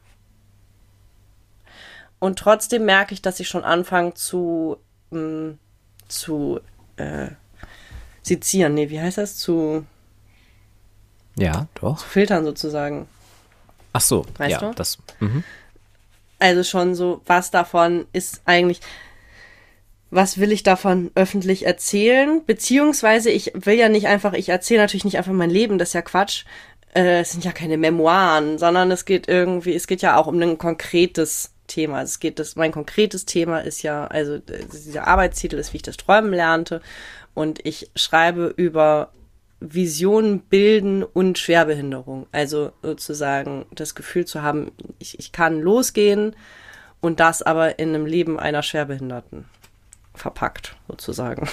Und trotzdem merke ich, dass ich schon anfange zu, mh, zu, äh, sezieren, nee, wie heißt das? Zu, ja, doch. Zu filtern sozusagen. Ach so, weißt ja, du? das. Mhm. Also schon so, was davon ist eigentlich, was will ich davon öffentlich erzählen? Beziehungsweise ich will ja nicht einfach, ich erzähle natürlich nicht einfach mein Leben, das ist ja Quatsch. Äh, es sind ja keine Memoiren, sondern es geht irgendwie, es geht ja auch um ein konkretes Thema. Also es geht, das, mein konkretes Thema ist ja, also dieser Arbeitstitel ist, wie ich das Träumen lernte. Und ich schreibe über Visionen bilden und Schwerbehinderung. Also sozusagen das Gefühl zu haben, ich, ich kann losgehen und das aber in einem Leben einer Schwerbehinderten verpackt, sozusagen.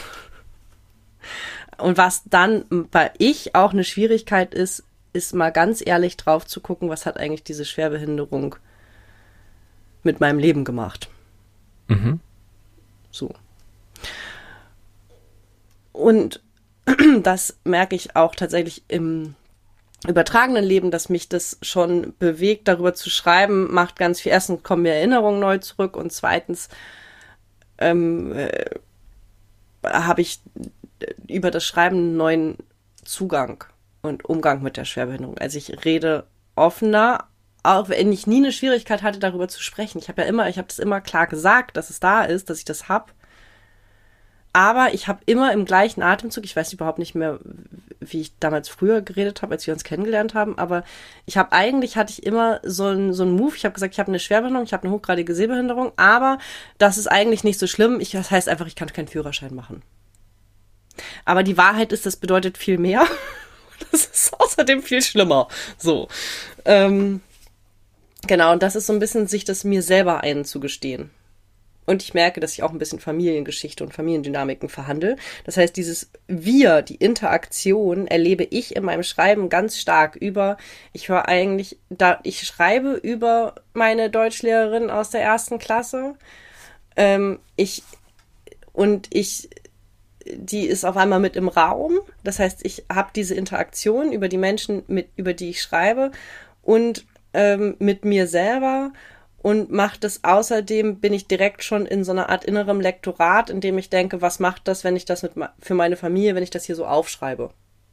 Und was dann bei ich auch eine Schwierigkeit ist, ist mal ganz ehrlich drauf zu gucken, was hat eigentlich diese Schwerbehinderung mit meinem Leben gemacht. Mhm. So. Und das merke ich auch tatsächlich im übertragenen Leben, dass mich das schon bewegt, darüber zu schreiben, macht ganz viel. Erstens kommen mir Erinnerungen neu zurück und zweitens ähm, äh, habe ich über das Schreiben einen neuen Zugang und Umgang mit der Schwerbehinderung. Also ich rede offener, auch wenn ich nie eine Schwierigkeit hatte, darüber zu sprechen. Ich habe ja immer, ich habe das immer klar gesagt, dass es da ist, dass ich das habe. Aber ich habe immer im gleichen Atemzug, ich weiß überhaupt nicht mehr, wie ich damals früher geredet habe, als wir uns kennengelernt haben, aber ich habe eigentlich, hatte ich immer so einen so einen Move, ich habe gesagt, ich habe eine Schwerbehinderung, ich habe eine hochgradige Sehbehinderung, aber das ist eigentlich nicht so schlimm, ich, das heißt einfach, ich kann keinen Führerschein machen. Aber die Wahrheit ist, das bedeutet viel mehr. Das ist außerdem viel schlimmer. So. Ähm, genau, und das ist so ein bisschen, sich das mir selber einzugestehen. Und ich merke, dass ich auch ein bisschen Familiengeschichte und Familiendynamiken verhandle. Das heißt, dieses Wir, die Interaktion, erlebe ich in meinem Schreiben ganz stark über, ich höre eigentlich, da ich schreibe über meine Deutschlehrerin aus der ersten Klasse. Ähm, ich, und ich, die ist auf einmal mit im Raum. Das heißt, ich habe diese Interaktion über die Menschen, mit, über die ich schreibe und ähm, mit mir selber. Und macht es außerdem, bin ich direkt schon in so einer Art innerem Lektorat, in dem ich denke, was macht das, wenn ich das mit für meine Familie, wenn ich das hier so aufschreibe?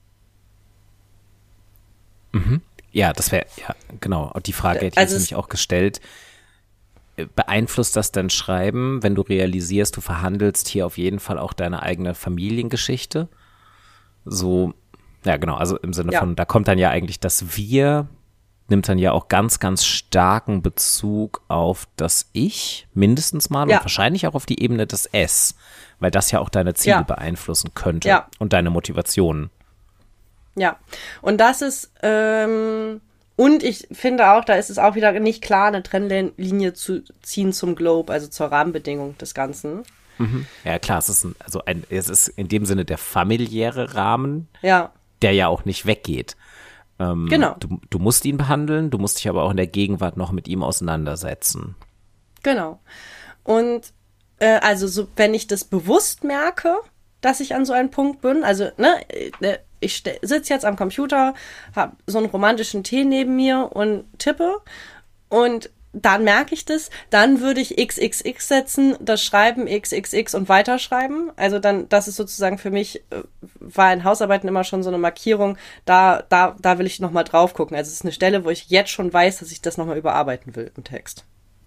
Mhm. Ja, das wäre, ja, genau. Die Frage hätte ich also jetzt nämlich auch gestellt. Beeinflusst das dein Schreiben, wenn du realisierst, du verhandelst hier auf jeden Fall auch deine eigene Familiengeschichte? So, ja, genau, also im Sinne ja. von, da kommt dann ja eigentlich das Wir, nimmt dann ja auch ganz, ganz starken Bezug auf das Ich, mindestens mal, ja. und wahrscheinlich auch auf die Ebene des Es, weil das ja auch deine Ziele ja. beeinflussen könnte ja. und deine Motivationen. Ja, und das ist, ähm, und ich finde auch, da ist es auch wieder nicht klar, eine Trennlinie zu ziehen zum Globe, also zur Rahmenbedingung des Ganzen. Mhm. Ja, klar, es ist, ein, also ein, es ist in dem Sinne der familiäre Rahmen, ja. der ja auch nicht weggeht. Ähm, genau. Du, du musst ihn behandeln, du musst dich aber auch in der Gegenwart noch mit ihm auseinandersetzen. Genau. Und äh, also so, wenn ich das bewusst merke, dass ich an so einem Punkt bin, also ne, ich sitze jetzt am Computer, habe so einen romantischen Tee neben mir und tippe und dann merke ich das, dann würde ich X X X setzen, das Schreiben X X X und weiterschreiben. Also dann, das ist sozusagen für mich, war in Hausarbeiten immer schon so eine Markierung, da, da, da will ich nochmal drauf gucken. Also es ist eine Stelle, wo ich jetzt schon weiß, dass ich das nochmal überarbeiten will im Text.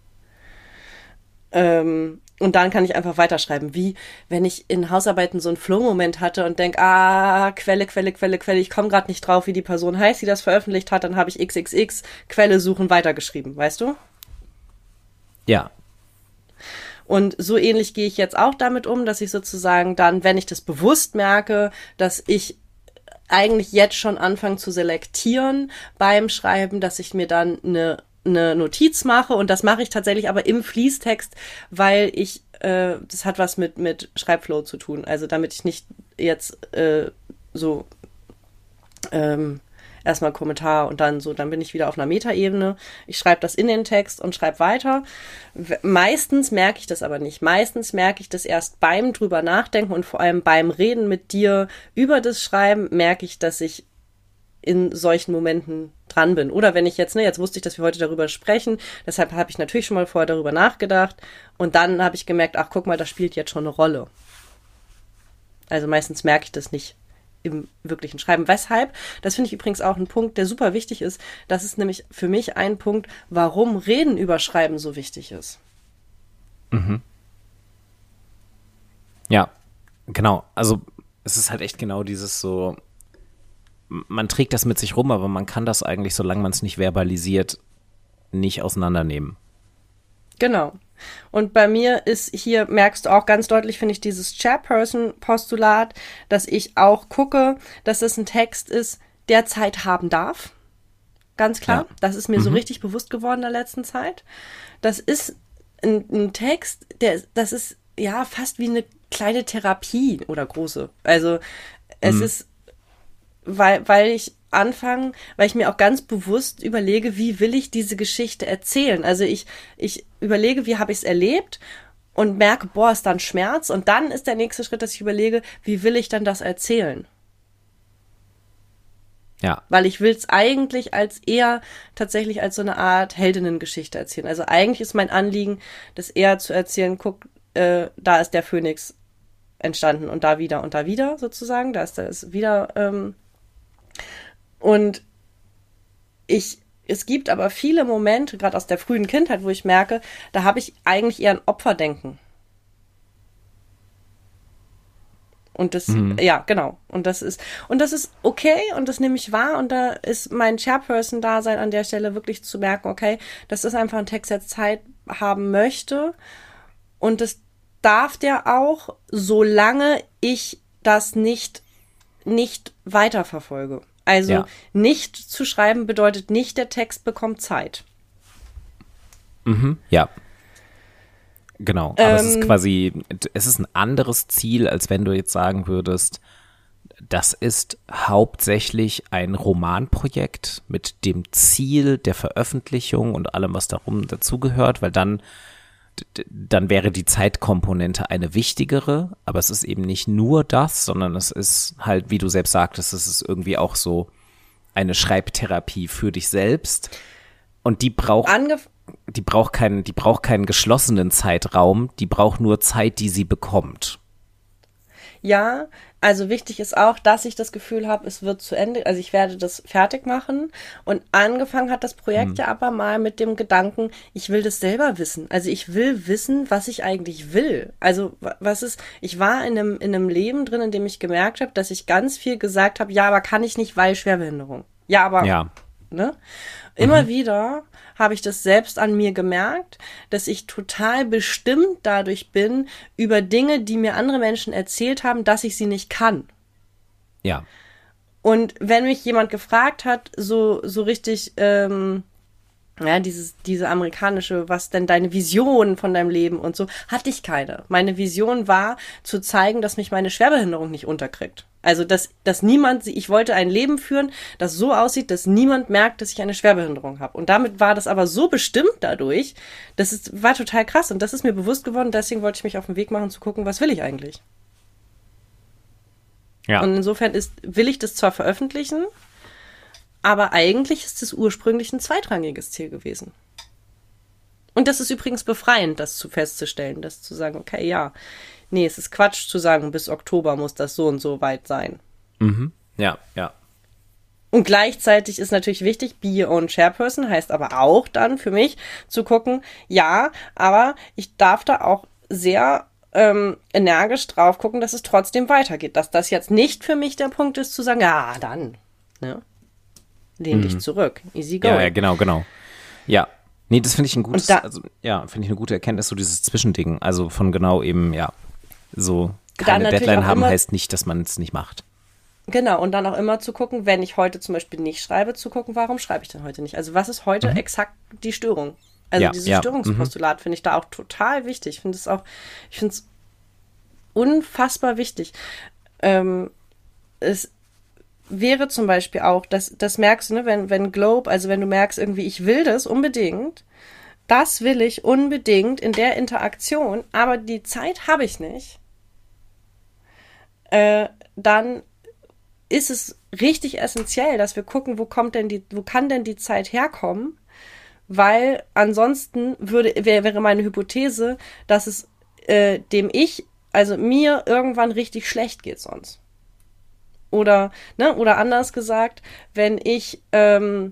Ähm, und dann kann ich einfach weiterschreiben, wie wenn ich in Hausarbeiten so einen Flow-Moment hatte und denke, ah, Quelle, Quelle, Quelle, Quelle, ich komme gerade nicht drauf, wie die Person heißt, die das veröffentlicht hat, dann habe ich X X X, Quelle suchen, weitergeschrieben, weißt du? Ja. Und so ähnlich gehe ich jetzt auch damit um, dass ich sozusagen dann, wenn ich das bewusst merke, dass ich eigentlich jetzt schon anfange zu selektieren beim Schreiben, dass ich mir dann eine, eine Notiz mache. Und das mache ich tatsächlich aber im Fließtext, weil ich, äh, das hat was mit, mit Schreibflow zu tun. Also damit ich nicht jetzt äh, so ähm, erstmal Kommentar und dann so, dann bin ich wieder auf einer Metaebene. Ich schreibe das in den Text und schreibe weiter. Meistens merke ich das aber nicht. Meistens merke ich das erst beim drüber nachdenken und vor allem beim Reden mit dir über das Schreiben merke ich, dass ich in solchen Momenten dran bin. Oder wenn ich jetzt, ne, jetzt wusste ich, dass wir heute darüber sprechen, deshalb habe ich natürlich schon mal vorher darüber nachgedacht und dann habe ich gemerkt, ach guck mal, das spielt jetzt schon eine Rolle. Also meistens merke ich das nicht im wirklichen Schreiben. Weshalb, das finde ich übrigens auch ein Punkt, der super wichtig ist. Das ist nämlich für mich ein Punkt, warum Reden über Schreiben so wichtig ist. Mhm. Ja, genau. Also es ist halt echt genau dieses so, man trägt das mit sich rum, aber man kann das eigentlich, solange man es nicht verbalisiert, nicht auseinandernehmen. Genau. Und bei mir ist hier, merkst du auch ganz deutlich, finde ich, dieses Chairperson-Postulat, dass ich auch gucke, dass es ein Text ist, der Zeit haben darf. Ganz klar. Ja. Das ist mir mhm. so richtig bewusst geworden in der letzten Zeit. Das ist ein, ein Text, der, das ist ja fast wie eine kleine Therapie oder große. Also es mhm. ist, weil, weil ich anfangen, weil ich mir auch ganz bewusst überlege, wie will ich diese Geschichte erzählen. Also ich, ich überlege, wie habe ich es erlebt und merke, boah, ist dann Schmerz. Und dann ist der nächste Schritt, dass ich überlege, wie will ich dann das erzählen? Ja. Weil ich will es eigentlich als eher tatsächlich als so eine Art Heldinnengeschichte erzählen. Also eigentlich ist mein Anliegen, das eher zu erzählen, guck, äh, da ist der Phönix entstanden und da wieder und da wieder sozusagen. Da ist, da ist wieder ähm, und ich, es gibt aber viele Momente, gerade aus der frühen Kindheit, wo ich merke, da habe ich eigentlich eher ein Opferdenken. Und das, mhm. ja, genau. Und das ist, und das ist okay und das nehme ich wahr und da ist mein Chairperson-Dasein an der Stelle wirklich zu merken, okay, das ist einfach ein Text, der Zeit haben möchte und das darf der auch, solange ich das nicht, nicht weiterverfolge. Also ja. nicht zu schreiben bedeutet nicht, der Text bekommt Zeit. Mhm, ja. Genau. Aber ähm, es ist quasi, es ist ein anderes Ziel, als wenn du jetzt sagen würdest, das ist hauptsächlich ein Romanprojekt mit dem Ziel der Veröffentlichung und allem, was darum dazugehört, weil dann dann wäre die Zeitkomponente eine wichtigere, aber es ist eben nicht nur das, sondern es ist halt, wie du selbst sagtest, es ist irgendwie auch so eine Schreibtherapie für dich selbst und die braucht, Angef- die braucht keinen, die braucht keinen geschlossenen Zeitraum, die braucht nur Zeit, die sie bekommt. Ja, also wichtig ist auch, dass ich das Gefühl habe, es wird zu Ende, also ich werde das fertig machen und angefangen hat das Projekt hm. ja aber mal mit dem Gedanken, ich will das selber wissen. Also ich will wissen, was ich eigentlich will. Also was ist, ich war in einem, in einem Leben drin, in dem ich gemerkt habe, dass ich ganz viel gesagt habe, ja, aber kann ich nicht, weil Schwerbehinderung. Ja, aber, ja. ne? Immer mhm. wieder habe ich das selbst an mir gemerkt, dass ich total bestimmt dadurch bin, über Dinge, die mir andere Menschen erzählt haben, dass ich sie nicht kann. Ja. Und wenn mich jemand gefragt hat, so, so richtig, ähm, ja, dieses, diese amerikanische, was denn deine Vision von deinem Leben und so, hatte ich keine. Meine Vision war, zu zeigen, dass mich meine Schwerbehinderung nicht unterkriegt. Also, dass, dass niemand, ich wollte ein Leben führen, das so aussieht, dass niemand merkt, dass ich eine Schwerbehinderung habe. Und damit war das aber so bestimmt dadurch, das ist, war total krass. Und das ist mir bewusst geworden, deswegen wollte ich mich auf den Weg machen, zu gucken, was will ich eigentlich? Ja. Und insofern ist, will ich das zwar veröffentlichen, aber eigentlich ist es ursprünglich ein zweitrangiges Ziel gewesen. Und das ist übrigens befreiend, das zu festzustellen, das zu sagen, okay, ja, nee, es ist Quatsch zu sagen, bis Oktober muss das so und so weit sein. Mhm. Ja, ja. Und gleichzeitig ist natürlich wichtig, be your own chairperson, heißt aber auch dann für mich zu gucken, ja, aber ich darf da auch sehr ähm, energisch drauf gucken, dass es trotzdem weitergeht. Dass das jetzt nicht für mich der Punkt ist, zu sagen, ja, dann, ne? Lehn mhm. dich zurück. Easy going. Ja, ja, genau, genau. Ja. Nee, das finde ich ein gutes, da, also ja, finde ich eine gute Erkenntnis, so dieses Zwischending. Also von genau eben, ja, so keine Deadline haben immer, heißt nicht, dass man es nicht macht. Genau, und dann auch immer zu gucken, wenn ich heute zum Beispiel nicht schreibe, zu gucken, warum schreibe ich denn heute nicht? Also was ist heute mhm. exakt die Störung? Also ja, dieses ja. Störungspostulat mhm. finde ich da auch total wichtig. Ich finde es auch, ich finde es unfassbar wichtig. Ähm, es wäre zum Beispiel auch, das, das merkst du, ne, wenn, wenn Globe, also wenn du merkst irgendwie, ich will das unbedingt, das will ich unbedingt in der Interaktion, aber die Zeit habe ich nicht, äh, dann ist es richtig essentiell, dass wir gucken, wo kommt denn die, wo kann denn die Zeit herkommen, weil ansonsten würde, wär, wäre meine Hypothese, dass es äh, dem Ich, also mir irgendwann richtig schlecht geht sonst. Oder, ne, oder anders gesagt, wenn ich ähm,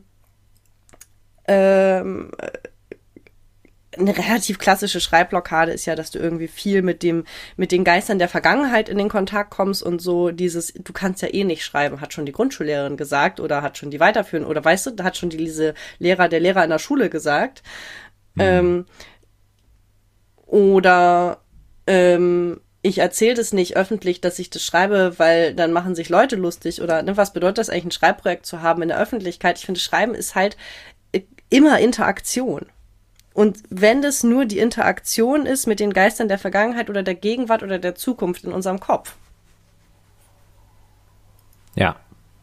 ähm, eine relativ klassische Schreibblockade ist ja, dass du irgendwie viel mit dem, mit den Geistern der Vergangenheit in den Kontakt kommst und so dieses, du kannst ja eh nicht schreiben, hat schon die Grundschullehrerin gesagt oder hat schon die weiterführende, oder weißt du, hat schon die, diese Lehrer, der Lehrer in der Schule gesagt. Mhm. Ähm, oder ähm, ich erzähle das nicht öffentlich, dass ich das schreibe, weil dann machen sich Leute lustig oder ne, was bedeutet das eigentlich, ein Schreibprojekt zu haben in der Öffentlichkeit? Ich finde, Schreiben ist halt immer Interaktion. Und wenn das nur die Interaktion ist mit den Geistern der Vergangenheit oder der Gegenwart oder der Zukunft in unserem Kopf. Ja.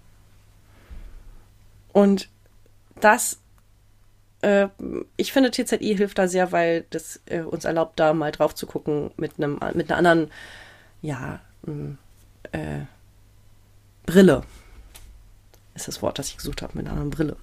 Und das äh, ich finde, T Z I hilft da sehr, weil das äh, uns erlaubt, da mal drauf zu gucken mit einem mit einer anderen, ja, äh, Brille. Ist das Wort, das ich gesucht habe, mit einer anderen Brille.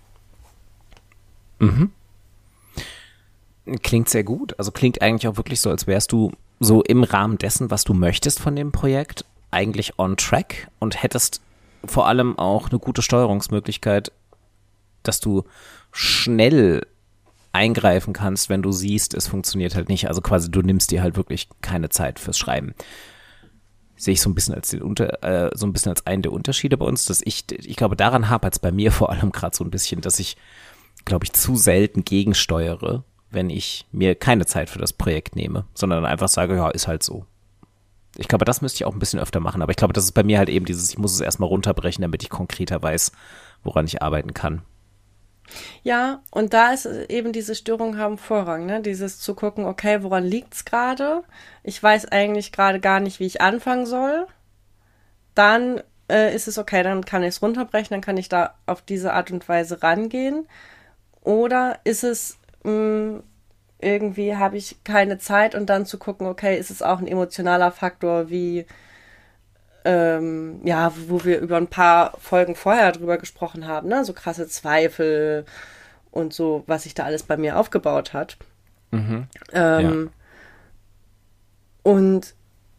Mhm. Klingt sehr gut. Also klingt eigentlich auch wirklich so, als wärst du so im Rahmen dessen, was du möchtest von dem Projekt, eigentlich on track und hättest vor allem auch eine gute Steuerungsmöglichkeit, dass du schnell eingreifen kannst, wenn du siehst, es funktioniert halt nicht. Also quasi, du nimmst dir halt wirklich keine Zeit fürs Schreiben. Sehe ich so ein bisschen als den Unter, äh, so ein bisschen als einen der Unterschiede bei uns, dass ich, ich glaube, daran hapert es bei mir vor allem gerade so ein bisschen, dass ich, glaube ich, zu selten gegensteuere, wenn ich mir keine Zeit für das Projekt nehme, sondern einfach sage, ja, ist halt so. Ich glaube, das müsste ich auch ein bisschen öfter machen, aber ich glaube, das ist bei mir halt eben dieses, ich muss es erstmal runterbrechen, damit ich konkreter weiß, woran ich arbeiten kann. Ja, und da ist eben diese Störungen haben Vorrang, ne? Dieses zu gucken, okay, woran liegt's gerade? Ich weiß eigentlich gerade gar nicht, wie ich anfangen soll. Dann äh, ist es okay, dann kann ich es runterbrechen, dann kann ich da auf diese Art und Weise rangehen. Oder ist es mh, irgendwie habe ich keine Zeit und dann zu gucken, okay, ist es auch ein emotionaler Faktor, wie Ähm, ja, wo wir über ein paar Folgen vorher drüber gesprochen haben, ne, so krasse Zweifel und so, was sich da alles bei mir aufgebaut hat. Mhm. Ähm, ja. Und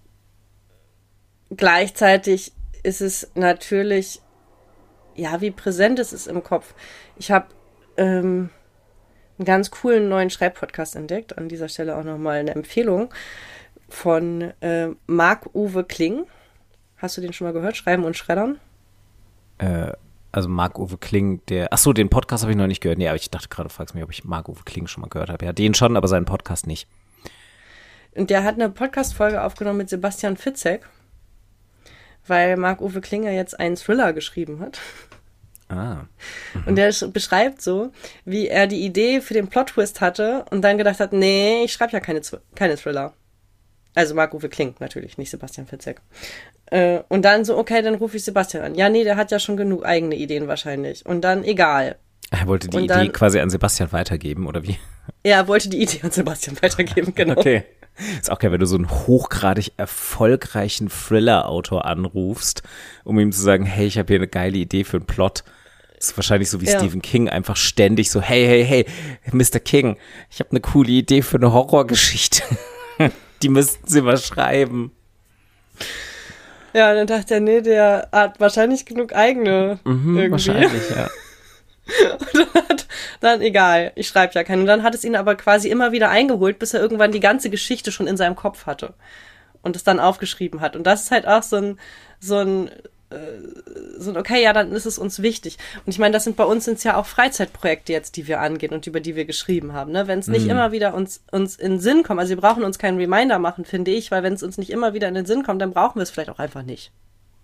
gleichzeitig ist es natürlich, ja, wie präsent es ist im Kopf. Ich habe ähm, einen ganz coolen neuen Schreibpodcast entdeckt, an dieser Stelle auch nochmal eine Empfehlung von äh, Marc-Uwe Kling. Hast du den schon mal gehört? Schreiben und Schreddern? Äh, also Marc-Uwe Kling, der, ach so, den Podcast habe ich noch nicht gehört. Nee, aber ich dachte gerade, du fragst mich, ob ich Marc-Uwe Kling schon mal gehört habe. Ja, den schon, aber seinen Podcast nicht. Und der hat eine Podcast-Folge aufgenommen mit Sebastian Fitzek, weil Marc-Uwe Kling ja jetzt einen Thriller geschrieben hat. Ah. Mhm. Und der beschreibt so, wie er die Idee für den Plot-Twist hatte und dann gedacht hat, nee, ich schreibe ja keine, keine Thriller. Also Marc-Uwe Kling natürlich, nicht Sebastian Fitzek. Äh, und dann so, okay, dann rufe ich Sebastian an. Ja, nee, der hat ja schon genug eigene Ideen wahrscheinlich. Und dann egal. Er wollte die und Idee dann, quasi an Sebastian weitergeben, oder wie? Ja, er wollte die Idee an Sebastian weitergeben, genau. Okay. Ist auch geil, wenn du so einen hochgradig erfolgreichen Thriller-Autor anrufst, um ihm zu sagen, hey, ich habe hier eine geile Idee für einen Plot. Das ist wahrscheinlich so wie ja. Stephen King, einfach ständig so, hey, hey, hey, Mister King, ich habe eine coole Idee für eine Horrorgeschichte. Die müssten sie mal schreiben. Ja, dann dachte er, nee, der hat wahrscheinlich genug eigene mhm, irgendwie. Wahrscheinlich, ja. Und dann, hat, dann egal, ich schreibe ja keinen. Und dann hat es ihn aber quasi immer wieder eingeholt, bis er irgendwann die ganze Geschichte schon in seinem Kopf hatte und es dann aufgeschrieben hat. Und das ist halt auch so ein, so ein sind, okay, ja, dann ist es uns wichtig. Und ich meine, das sind bei uns sind's ja auch Freizeitprojekte jetzt, die wir angehen und über die wir geschrieben haben. Ne? Wenn es nicht mm. immer wieder uns, uns in den Sinn kommt, also wir brauchen uns keinen Reminder machen, finde ich, weil wenn es uns nicht immer wieder in den Sinn kommt, dann brauchen wir es vielleicht auch einfach nicht.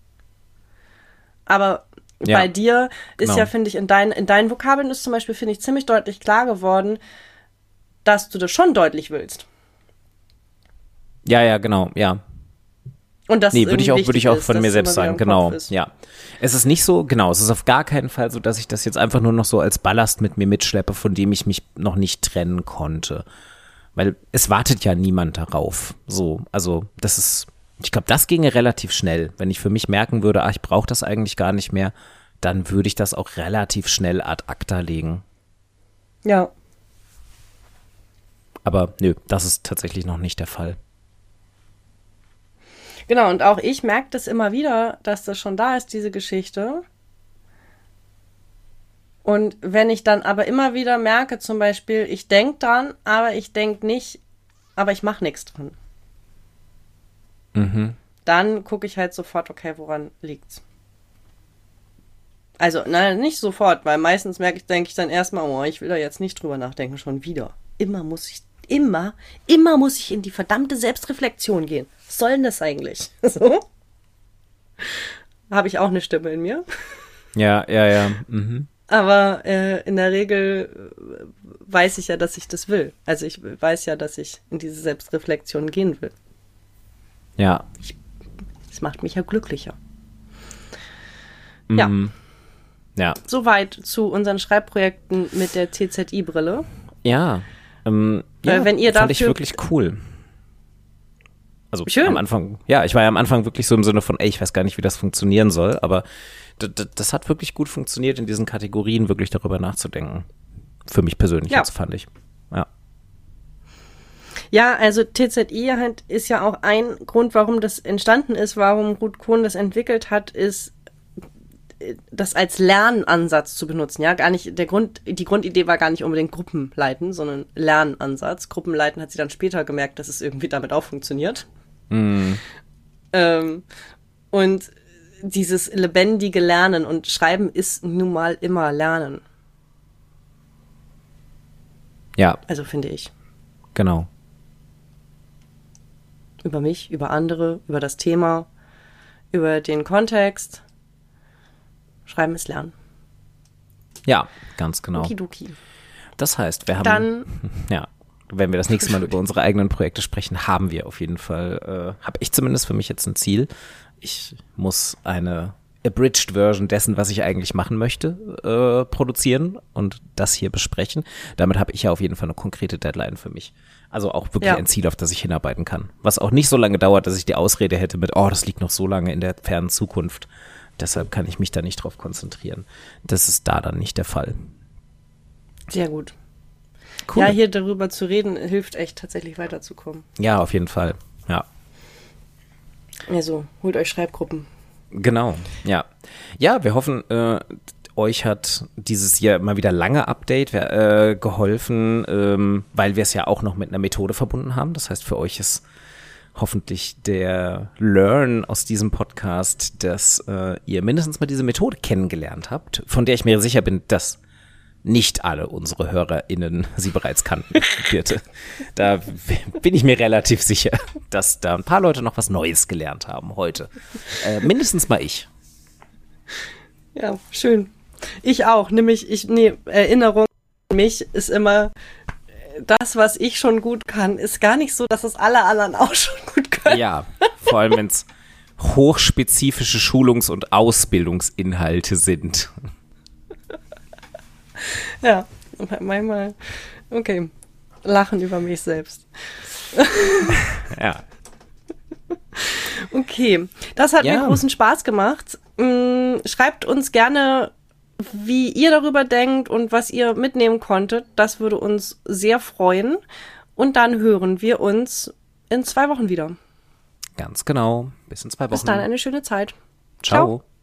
Aber ja, bei dir ist genau. ja, finde ich, in, dein, in deinen Vokabeln ist zum Beispiel, finde ich, ziemlich deutlich klar geworden, dass du das schon deutlich willst. Ja, ja, genau, ja. Und das nee, würde ich auch, würde ich auch ist, von mir selbst sagen, genau, ja. Es ist nicht so, genau, es ist auf gar keinen Fall so, dass ich das jetzt einfach nur noch so als Ballast mit mir mitschleppe, von dem ich mich noch nicht trennen konnte. Weil es wartet ja niemand darauf, so, also das ist, ich glaube, das ginge relativ schnell. Wenn ich für mich merken würde, ach, ich brauche das eigentlich gar nicht mehr, dann würde ich das auch relativ schnell ad acta legen. Ja. Aber nö, das ist tatsächlich noch nicht der Fall. Genau, und auch ich merke das immer wieder, dass das schon da ist, diese Geschichte. Und wenn ich dann aber immer wieder merke, zum Beispiel, ich denke dran, aber ich denke nicht, aber ich mache nichts dran. Mhm. Dann gucke ich halt sofort, okay, woran liegt's? Also, nein, nicht sofort, weil meistens merke ich, denke ich dann erstmal, oh, ich will da jetzt nicht drüber nachdenken, schon wieder. Immer muss ich, immer, immer muss ich in die verdammte Selbstreflexion gehen. Was soll denn das eigentlich? So? Habe ich auch eine Stimme in mir. Ja, ja, ja. Mhm. Aber äh, in der Regel weiß ich ja, dass ich das will. Also ich weiß ja, dass ich in diese Selbstreflexion gehen will. Ja. Ich, das macht mich ja glücklicher. Mhm. Ja. Ja. Soweit zu unseren Schreibprojekten mit der T Z I-Brille. Ja. Ähm, ja, äh, wenn ihr fand dafür ich wirklich cool. Also Schön. am Anfang, ja, ich war ja am Anfang wirklich so im Sinne von, ey, ich weiß gar nicht, wie das funktionieren soll, aber d- d- das hat wirklich gut funktioniert, in diesen Kategorien wirklich darüber nachzudenken. Für mich persönlich, ja. jetzt fand ich. Ja. Ja, also T Z I halt ist ja auch ein Grund, warum das entstanden ist, warum Ruth Cohn das entwickelt hat, ist, das als Lernansatz zu benutzen. Ja, gar nicht, der Grund, die Grundidee war gar nicht unbedingt Gruppenleiten, sondern Lernansatz. Gruppenleiten hat sie dann später gemerkt, dass es irgendwie damit auch funktioniert. Mm. Ähm, und dieses lebendige Lernen und Schreiben ist nun mal immer Lernen. Ja. Also finde ich. Genau. Über mich, über andere, über das Thema, über den Kontext. Schreiben ist Lernen. Ja, ganz genau. Okidoki. Das heißt, wir haben, Dann, ja, wenn wir das nächste Mal über unsere eigenen Projekte sprechen, haben wir auf jeden Fall, äh, habe ich zumindest für mich jetzt ein Ziel. Ich muss eine abridged Version dessen, was ich eigentlich machen möchte, äh, produzieren und das hier besprechen. Damit habe ich ja auf jeden Fall eine konkrete Deadline für mich. Also auch wirklich ja. ein Ziel, auf das ich hinarbeiten kann. Was auch nicht so lange dauert, dass ich die Ausrede hätte mit, oh, das liegt noch so lange in der fernen Zukunft. Deshalb kann ich mich da nicht drauf konzentrieren. Das ist da dann nicht der Fall. Sehr gut. Cool. Ja, hier darüber zu reden, hilft echt tatsächlich weiterzukommen. Ja, auf jeden Fall. Ja. Also, holt euch Schreibgruppen. Genau, ja. Ja, wir hoffen, äh, euch hat dieses Jahr mal wieder lange Update äh, geholfen, ähm, weil wir es ja auch noch mit einer Methode verbunden haben. Das heißt, für euch ist hoffentlich der Learn aus diesem Podcast, dass äh, ihr mindestens mal diese Methode kennengelernt habt, von der ich mir sicher bin, dass nicht alle unsere HörerInnen sie bereits kannten. Bitte. Da bin ich mir relativ sicher, dass da ein paar Leute noch was Neues gelernt haben heute. Äh, mindestens mal ich. Ja, schön. Ich auch. Nämlich, ich, nee, Erinnerung an mich ist immer, das, was ich schon gut kann, ist gar nicht so, dass es alle anderen auch schon gut können. Ja, vor allem, wenn es hochspezifische Schulungs- und Ausbildungsinhalte sind. Ja, manchmal, okay, lachen über mich selbst. Ja. Okay, das hat ja. mir großen Spaß gemacht. Schreibt uns gerne, wie ihr darüber denkt und was ihr mitnehmen konntet. Das würde uns sehr freuen. Und dann hören wir uns in zwei Wochen wieder. Ganz genau. Bis in zwei Wochen. Bis dann, eine schöne Zeit. Ciao. Ciao.